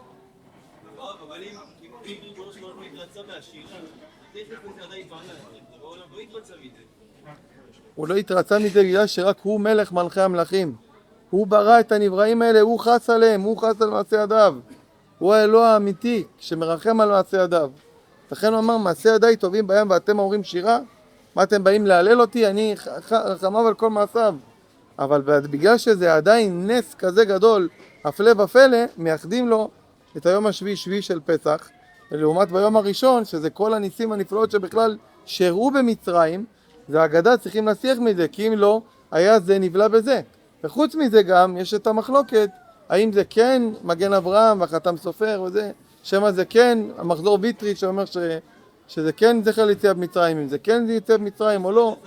הוא לא התרצה מזה בגלל שרק הוא מלך מלכי המלכים. הוא ברא את הנבראים האלה, הוא חס עליהם, הוא חס על מעשה ידיו. הוא האלוה האמיתי שמרחם על מעשה ידיו. לכן הוא אמר, מעשה ידיי טובים בים ואתם אומרים שירה? מה אתם באים להלל אותי? אני רחמיו על כל מעשיו. אבל בגלל שזה עדיין נס כזה גדול, הפלא ופלא, מייחדים לו את היום השביעי, שביעי של פסח, ולעומת ביום הראשון, שזה כל הניסים הנפלאות שבכלל שהראו במצרים, זה אגדה, צריכים להסיח מזה, כי אם לא, היה זה נבלע בזה. וחוץ מזה גם, יש את המחלוקת, האם זה כן מגן אברהם והחתם סופר וזה, שמה זה כן, המחזור ויטרי שאומר ש, שזה כן זכר ליציאה במצרים, אם זה כן זה יציאה במצרים או לא.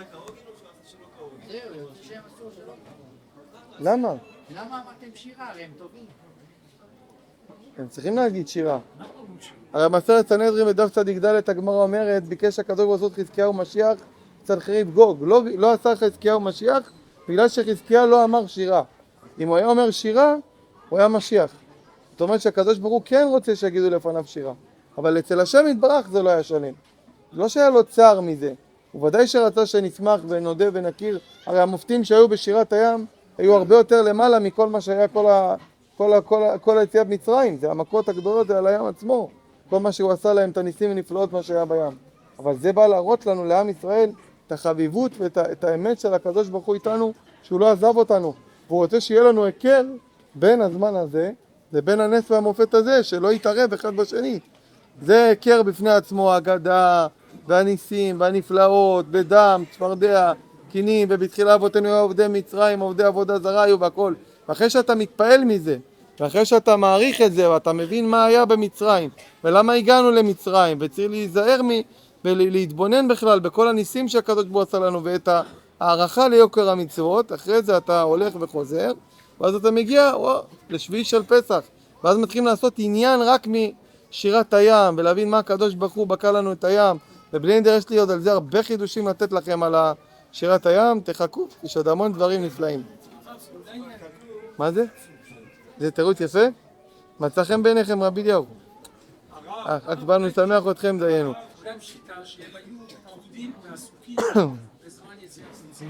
למה? למה אמרתם שירה? הרי הם טובים. הם צריכים להגיד שירה. הרי מסכת סנהדרין בדף צדיק ד' הגמרא אומרת, ביקש הקדוש ברוך הוא חזקיהו משיח צד חריב גוג, לא, לא עשה חזקיהו משיח בגלל שחזקיהו לא אמר שירה. אם הוא היה אומר שירה, הוא היה משיח. זאת אומרת שהקדוש ברוך הוא כן רוצה שיגידו לפניו שירה. אבל אצל השם יתברך זה לא היה שלם. לא שהיה לו צער מזה. הוא ודאי שרצה שנשמח ונודה ונכיר. הרי המופתים שהיו בשירת הים היו הרבה יותר למעלה מכל מה שהיה כל, ה, כל, ה, כל, ה, כל היציאת מצרים. זה המכות הגדולות על הים עצמו. כל מה שהוא עשה להם, את הניסים ונפלאות מה שהיה בים. אבל זה בא להראות לנו, לעם ישראל, את החביבות ואת את האמת של הקדוש ברוך הוא איתנו, שהוא לא עזב אותנו. והוא רוצה שיהיה לנו הכר בין הזמן הזה לבין הנס והמופת הזה, שלא יתערב אחד בשני. זה הכר בפני עצמו, האגדה והניסים והנפלאות, בדם, צפרדע, קינים, ובתחילה אבותינו היו עובדי מצרים, עובדי עבודה זרה היו והכל. ואחרי שאתה מתפעל מזה, ואחרי שאתה מעריך את זה, ואתה מבין מה היה במצרים, ולמה הגענו למצרים, וצריך להיזהר מ... ולהתבונן בכלל בכל הניסים שהקדוש ברוך הוא עשה לנו, ואת הערכה ליוקר המצוות, אחרי זה אתה הולך וחוזר, ואז אתה מגיע ווא, לשביעי של פסח, ואז מתחילים לעשות עניין רק משירת הים, ולהבין מה הקדוש ברוך הוא בקע לנו את הים, ובלי נדר יש לי עוד על זה הרבה חידושים לתת לכם על שירת הים, תחכו, יש עוד המון דברים נפלאים. מה זה? זה תירוץ יפה? מצא חן בעיניכם רבי אליהו? רק באנו לשמח אתכם, דיינו. גם שיטה שהם היו עובדים ועסוקים בזמן יציאת מצרים.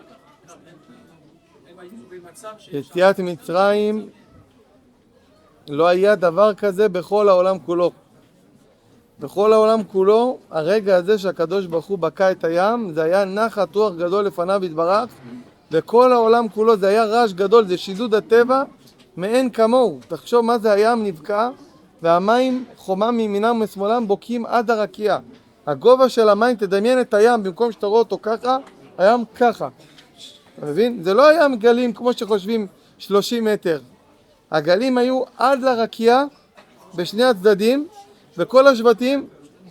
הם היו במצב שאפשר... יציאת מצרים לא היה דבר כזה בכל העולם כולו. בכל העולם כולו, הרגע הזה שהקדוש ברוך הוא בקע את הים, זה היה נחת רוח גדול לפניו יתברך, וכל העולם כולו זה היה רעש גדול, זה שידוד הטבע מאין כמוהו. תחשוב מה זה הים נבקע, והמים חומה מימינם ומשמאלם בוקעים עד הרקיע. הגובה של המים, תדמיין את הים, במקום שאתה רואה אותו ככה, הים ככה. אתה מבין? זה לא היה גלים כמו שחושבים שלושים מטר. הגלים היו עד לרקיע בשני הצדדים, וכל השבטים...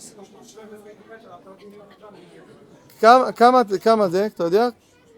כמה, כמה, כמה זה, אתה יודע?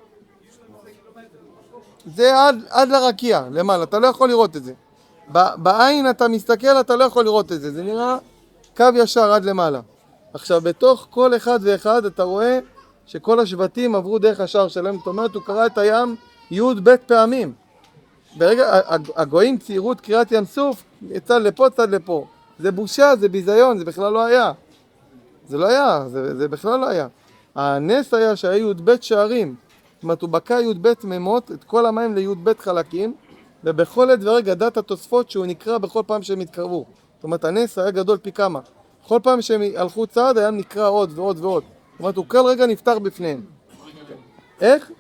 זה עד, עד לרקיע, למעלה, אתה לא יכול לראות את זה. בעין אתה מסתכל, אתה לא יכול לראות את זה, זה נראה קו ישר עד למעלה. עכשיו, בתוך כל אחד ואחד אתה רואה שכל השבטים עברו דרך השער שלהם, זאת אומרת, הוא קרא את הים י' ב' פעמים. ברגע, הגויים ציירו את קריאת ים סוף, צד לפה, צד לפה. זה בושה, זה ביזיון, זה בכלל לא היה. זה לא היה, זה, זה בכלל לא היה. הנס היה שהיה י' ב' שערים, זאת אומרת, הוא בקע י' ב' ממות, את כל המים לי' ב' חלקים, ובכל עת ורגע דת התוספות שהוא נקרא בכל פעם שהם התקרבו. זאת אומרת, הנס היה גדול פי כמה. כל פעם שהם הלכו צעד, היה נקרא עוד ועוד ועוד. זאת אומרת, הוא כל רגע נפתח בפניהם. איך?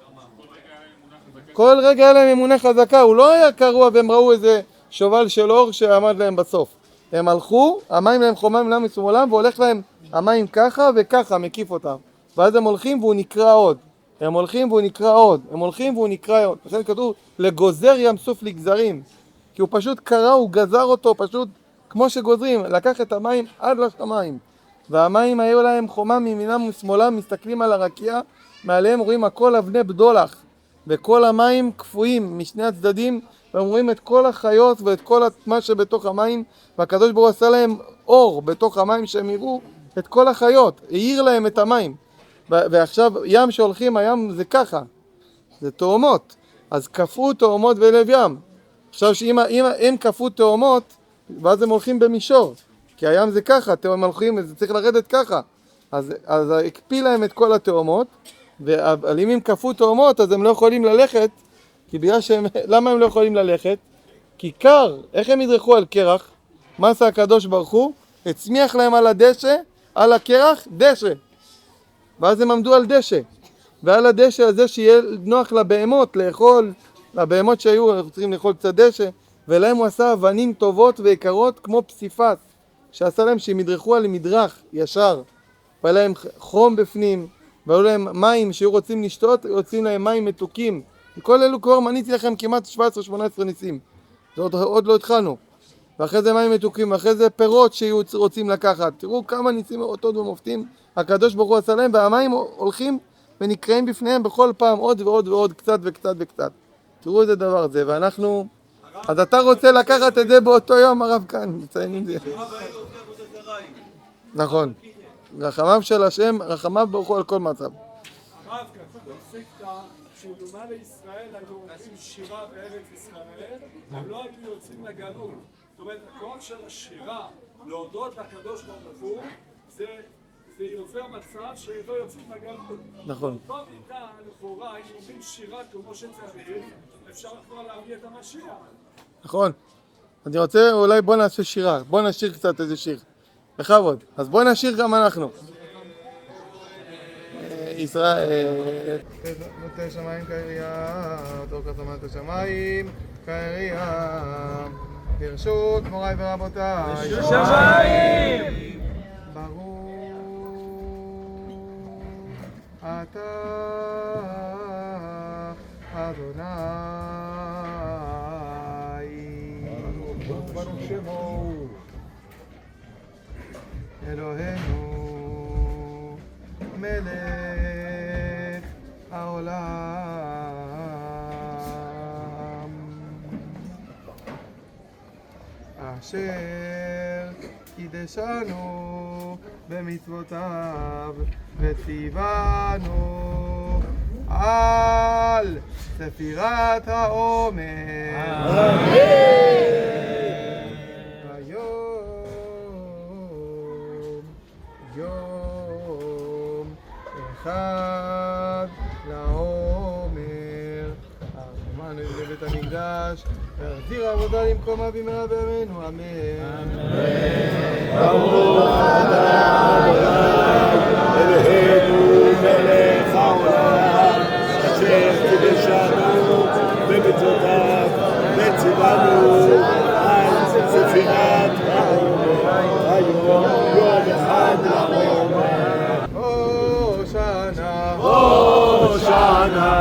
כל רגע היה להם אמונה חזקה, הוא לא היה קרוע והם ראו איזה שובל של אור שעמד להם בסוף. הם הלכו, המים להם חומה מלם משמאלם, והולך להם המים ככה וככה, מקיף אותם. ואז הם הולכים והוא נקרא עוד. הם הולכים והוא נקרא עוד. הם הולכים והוא נקרא עוד. לכן כתוב, לגוזר ים סוף לגזרים. כי הוא פשוט קרא, הוא גזר אותו, פשוט כמו שגוזרים, לקח את המים עד לשמיים. והמים היו להם חומה מימינם ושמאלם, מסתכלים על הרקיע, מעליהם רואים הכל אבני בדולח. וכל המים קפואים משני הצדדים, והם רואים את כל החיות ואת כל מה שבתוך המים, והקדוש ברוך הוא עשה להם אור בתוך המים שהם יראו את כל החיות, העיר להם את המים. ועכשיו ים שהולכים, הים זה ככה, זה תאומות, אז קפאו תאומות בלב ים. עכשיו שאם הם קפאו תאומות, ואז הם הולכים במישור, כי הים זה ככה, הם הולכים, זה צריך לרדת ככה. אז, אז הקפיא להם את כל התאומות, אבל אם הם קפאו תאומות, אז הם לא יכולים ללכת, כי בגלל שהם, למה הם לא יכולים ללכת? כי קר, איך הם ידרכו על קרח? מה עשה הקדוש ברוך הוא? הצמיח להם על הדשא, על הקרח, דשא. ואז הם עמדו על דשא. ועל הדשא הזה שיהיה נוח לבהמות לאכול, לבהמות שהיו, צריכים לאכול קצת דשא, ולהם הוא עשה אבנים טובות ויקרות כמו פסיפס, שעשה להם שהם ידרכו על מדרך ישר, והיה להם חום בפנים, והיו להם מים שהיו רוצים לשתות, יוצאים להם מים מתוקים. וכל אלו כבר מניתי לכם כמעט שבע עשרה שמונה עשרה ניסים. זה עוד, עוד לא התחלנו. ואחרי זה מים מתוקים, ואחרי זה פירות שהיו רוצים לקחת. תראו כמה ניסים אותות ומופתים הקדוש ברוך הוא עשה להם, והמים הולכים ונקראים בפניהם בכל פעם עוד ועוד ועוד, קצת וקצת וקצת. תראו איזה דבר זה, ואנחנו... אז אתה רוצה לקחת את זה באותו יום, הרב כאן, מציינים זה. נכון. רחמיו של השם, רחמיו ברוך הוא על כל מצב. הרב כתוב בפסיקתא, כשדומה לישראל היו עושים שירה בארץ ישראל, הם לא היו יוצאים לגלות. אומרת, הכוח של השירה, להודות לקדוש ברוך הוא, זה זה יוצר מצב שלא יוצאים לגלות. נכון. טוב איתה, לכאורה, אם אומרים שירה כמו שצריך, אפשר כבר להביא את המשיח. נכון. אני רוצה, אולי בוא נעשה שירה, בוא נשיר קצת איזה שיר. בכבוד. אז בוא נשיר גם אנחנו. ישראל, נוטה שמיים כעירייה, תוך עצמת השמיים כעירייה, ברשות מוריי ורבותיי, שמיים! ברור אתה אדוני, ברוך שמו אלוהינו מלך העולם, אשר קידשנו במצוותיו וציוונו על ספירת העומר. היום יום אחד לעומר, הרחמנו לבית המקדש, והחזיר העבודה למקומה במהרה בימינו, אמן. ברוך אתה אלוהינו מלך העולם, אשר קידשנו במצוותיו וציוונו על ספירת העומר. היום יום אחד לעומר. הושענא הושענא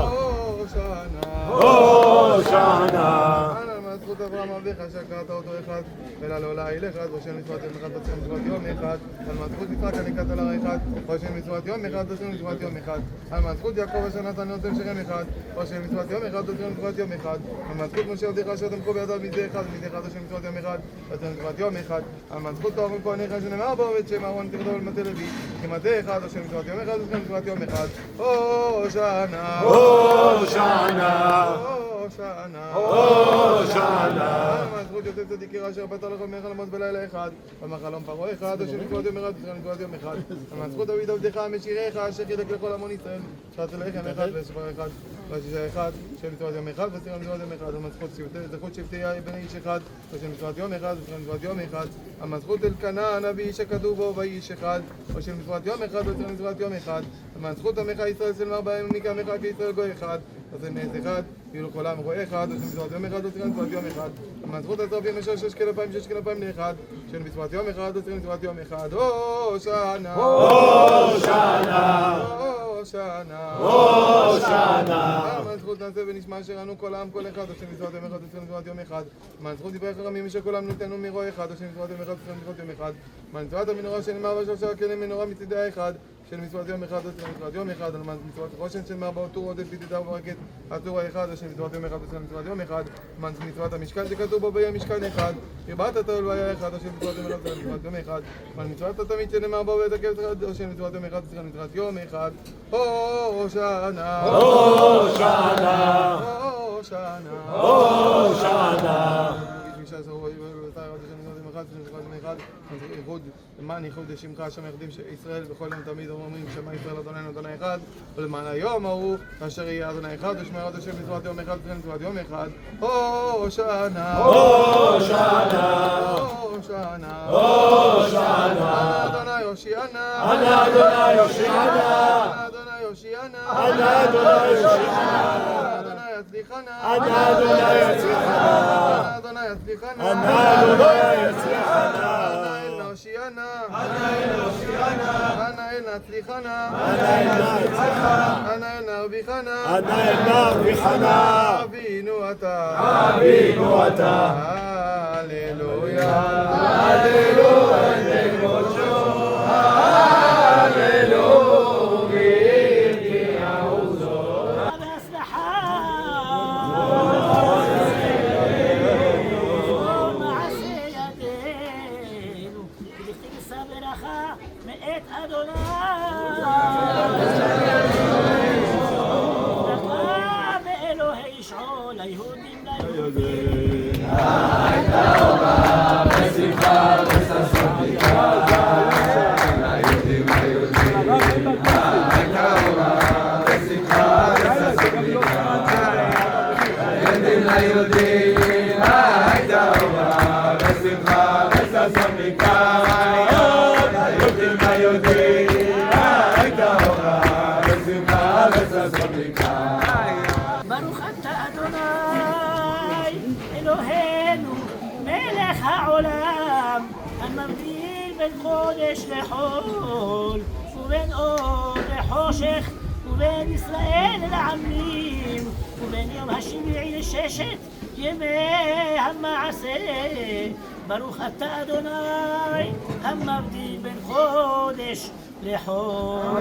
הושענא. זכות אברהם אביך שקראת אותו אחד ולעולה אליך ראשי מצוות יום אחד ועושה מצוות יום אחד על זכות יצחק הנקראת להר אחד ראשי מצוות יום אחד ועושה מצוות יום אחד על זכות יעקב אשר נתן נותן שכם אחד ראשי מצוות יום אחד ועושה מצוות יום אחד על זכות משה עבדיך אשר תמכו בידיו מזה אחד ומזה אחד ראשי מצוות יום אחד ועושה מצוות יום אחד על זכות אהרון כהניך שנאמר בו ואת שם אהרון תרדו למטה לוי כמטה אחד ראשי מצוות יום אחד ועושה מצוות יום אחד. הושענא הושענא הושענא הושענא. על זכות יוסף צדיק ירא אשר באת לך ממך למות בלילה אחד ועל חלום פרעה אחד אשר מצוות יום אחד וזכר מצוות יום אחד על זכות דוד עבדך המשיריך אשר חילק לכל המון ישראל שעת לחם אחד ושפר אחד ושישה אחד של מצוות יום אחד וזכר מצוות יום אחד על זכות שבטי בני איש אחד ושל מצוות יום אחד וזכר מצוות יום אחד על זכות אלקנה הנביא שכתוב בו ואיש אחד ושל מצוות יום אחד וזכר מצוות יום אחד על זכות עמך ישראל סלמר בהם ומניקה עמך כישראל גוי אחד אז נס אחד, יהיו לו כל העם רואה אחד, עושים מצוות יום אחד, עושים מצוות יום אחד. מהזכות הצרפים אשר שש כנפיים, שש כנפיים לאחד, של מצוות יום אחד, עושים מצוות יום אחד. הושענא הושענא הושענא הושענא. מהזכות נעשה ונשמע אשר אנו כל העם כל אחד, עושים מצוות יום אחד, עושים מצוות יום אחד. מהזכות דברי חכמים אשר כל העם ניתנו מרוע אחד, עושים מצוות יום אחד, עושים מצוות יום אחד. מצוות המנורה שנאמר בשלושה כלים מנורה מצידי האחד. של מצוות יום אחד, עושים מצוות יום אחד, על מצוות חושן של מרבעות טור עודד פיתתה וברקת הטור האחד, של מצוות יום אחד, עושים מצוות יום אחד, מצוות המשכן שכתוב בו ביום משכן אחד, חיבת התאול והיה אחד, של מצוות יום אחד, עושים מצוות יום אחד, על מצוות התמיד שנאמר בו ואת הכבש אחד, של מצוות יום אחד, עושים מצוות יום אחד. הושענא הושענא הושענא הושענא. למען ייחוד שמך השם יחדים ישראל בכל יום תמיד אומרים שמע ישראל אדוננו אדוני אחד ולמען היום ההוא אשר יהיה אדוני אחד ושמע עוד השם מצוות יום אחד ושמע מצוות יום אחד. הושענא הושענא הושענא הושענא. אדוני הושיענא אנא אדוני הושיענא אדוני הושיענא אנא אדוני הושיענא אדוני יצליחנה אנא אדוני יצליחנה אדוני יצליחנה אנא אדוני יצליחנה הושיענא אנא אל הושיענא אנא אל נצליחנה אנא אל נצליחנה אנא אל נרוויחנה אנא אל נרוויחנה. אבינו אתה אבינו אתה. הללויה הללויה לקודשו הללויה. היהודים ליהודים העולם המבדיל בין חודש לחול ובין אור לחושך ובין ישראל לעמים ובין יום השביעי לששת ימי המעשה ברוך אתה אדוני המבדיל בין חודש לחול.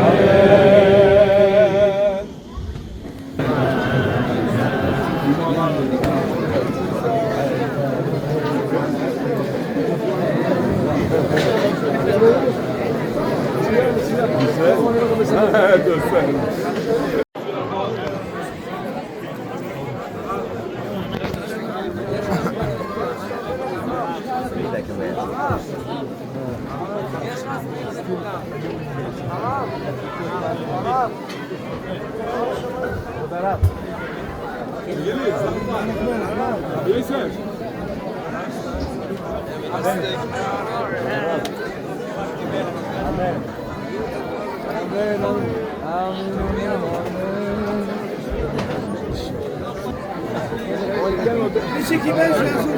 מי שקיבל שיעשו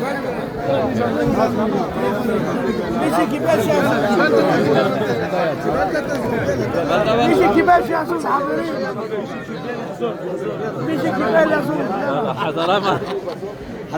מי שקיבל שיעשו מי שקיבל שיעשו חברים מי שקיבל יעשו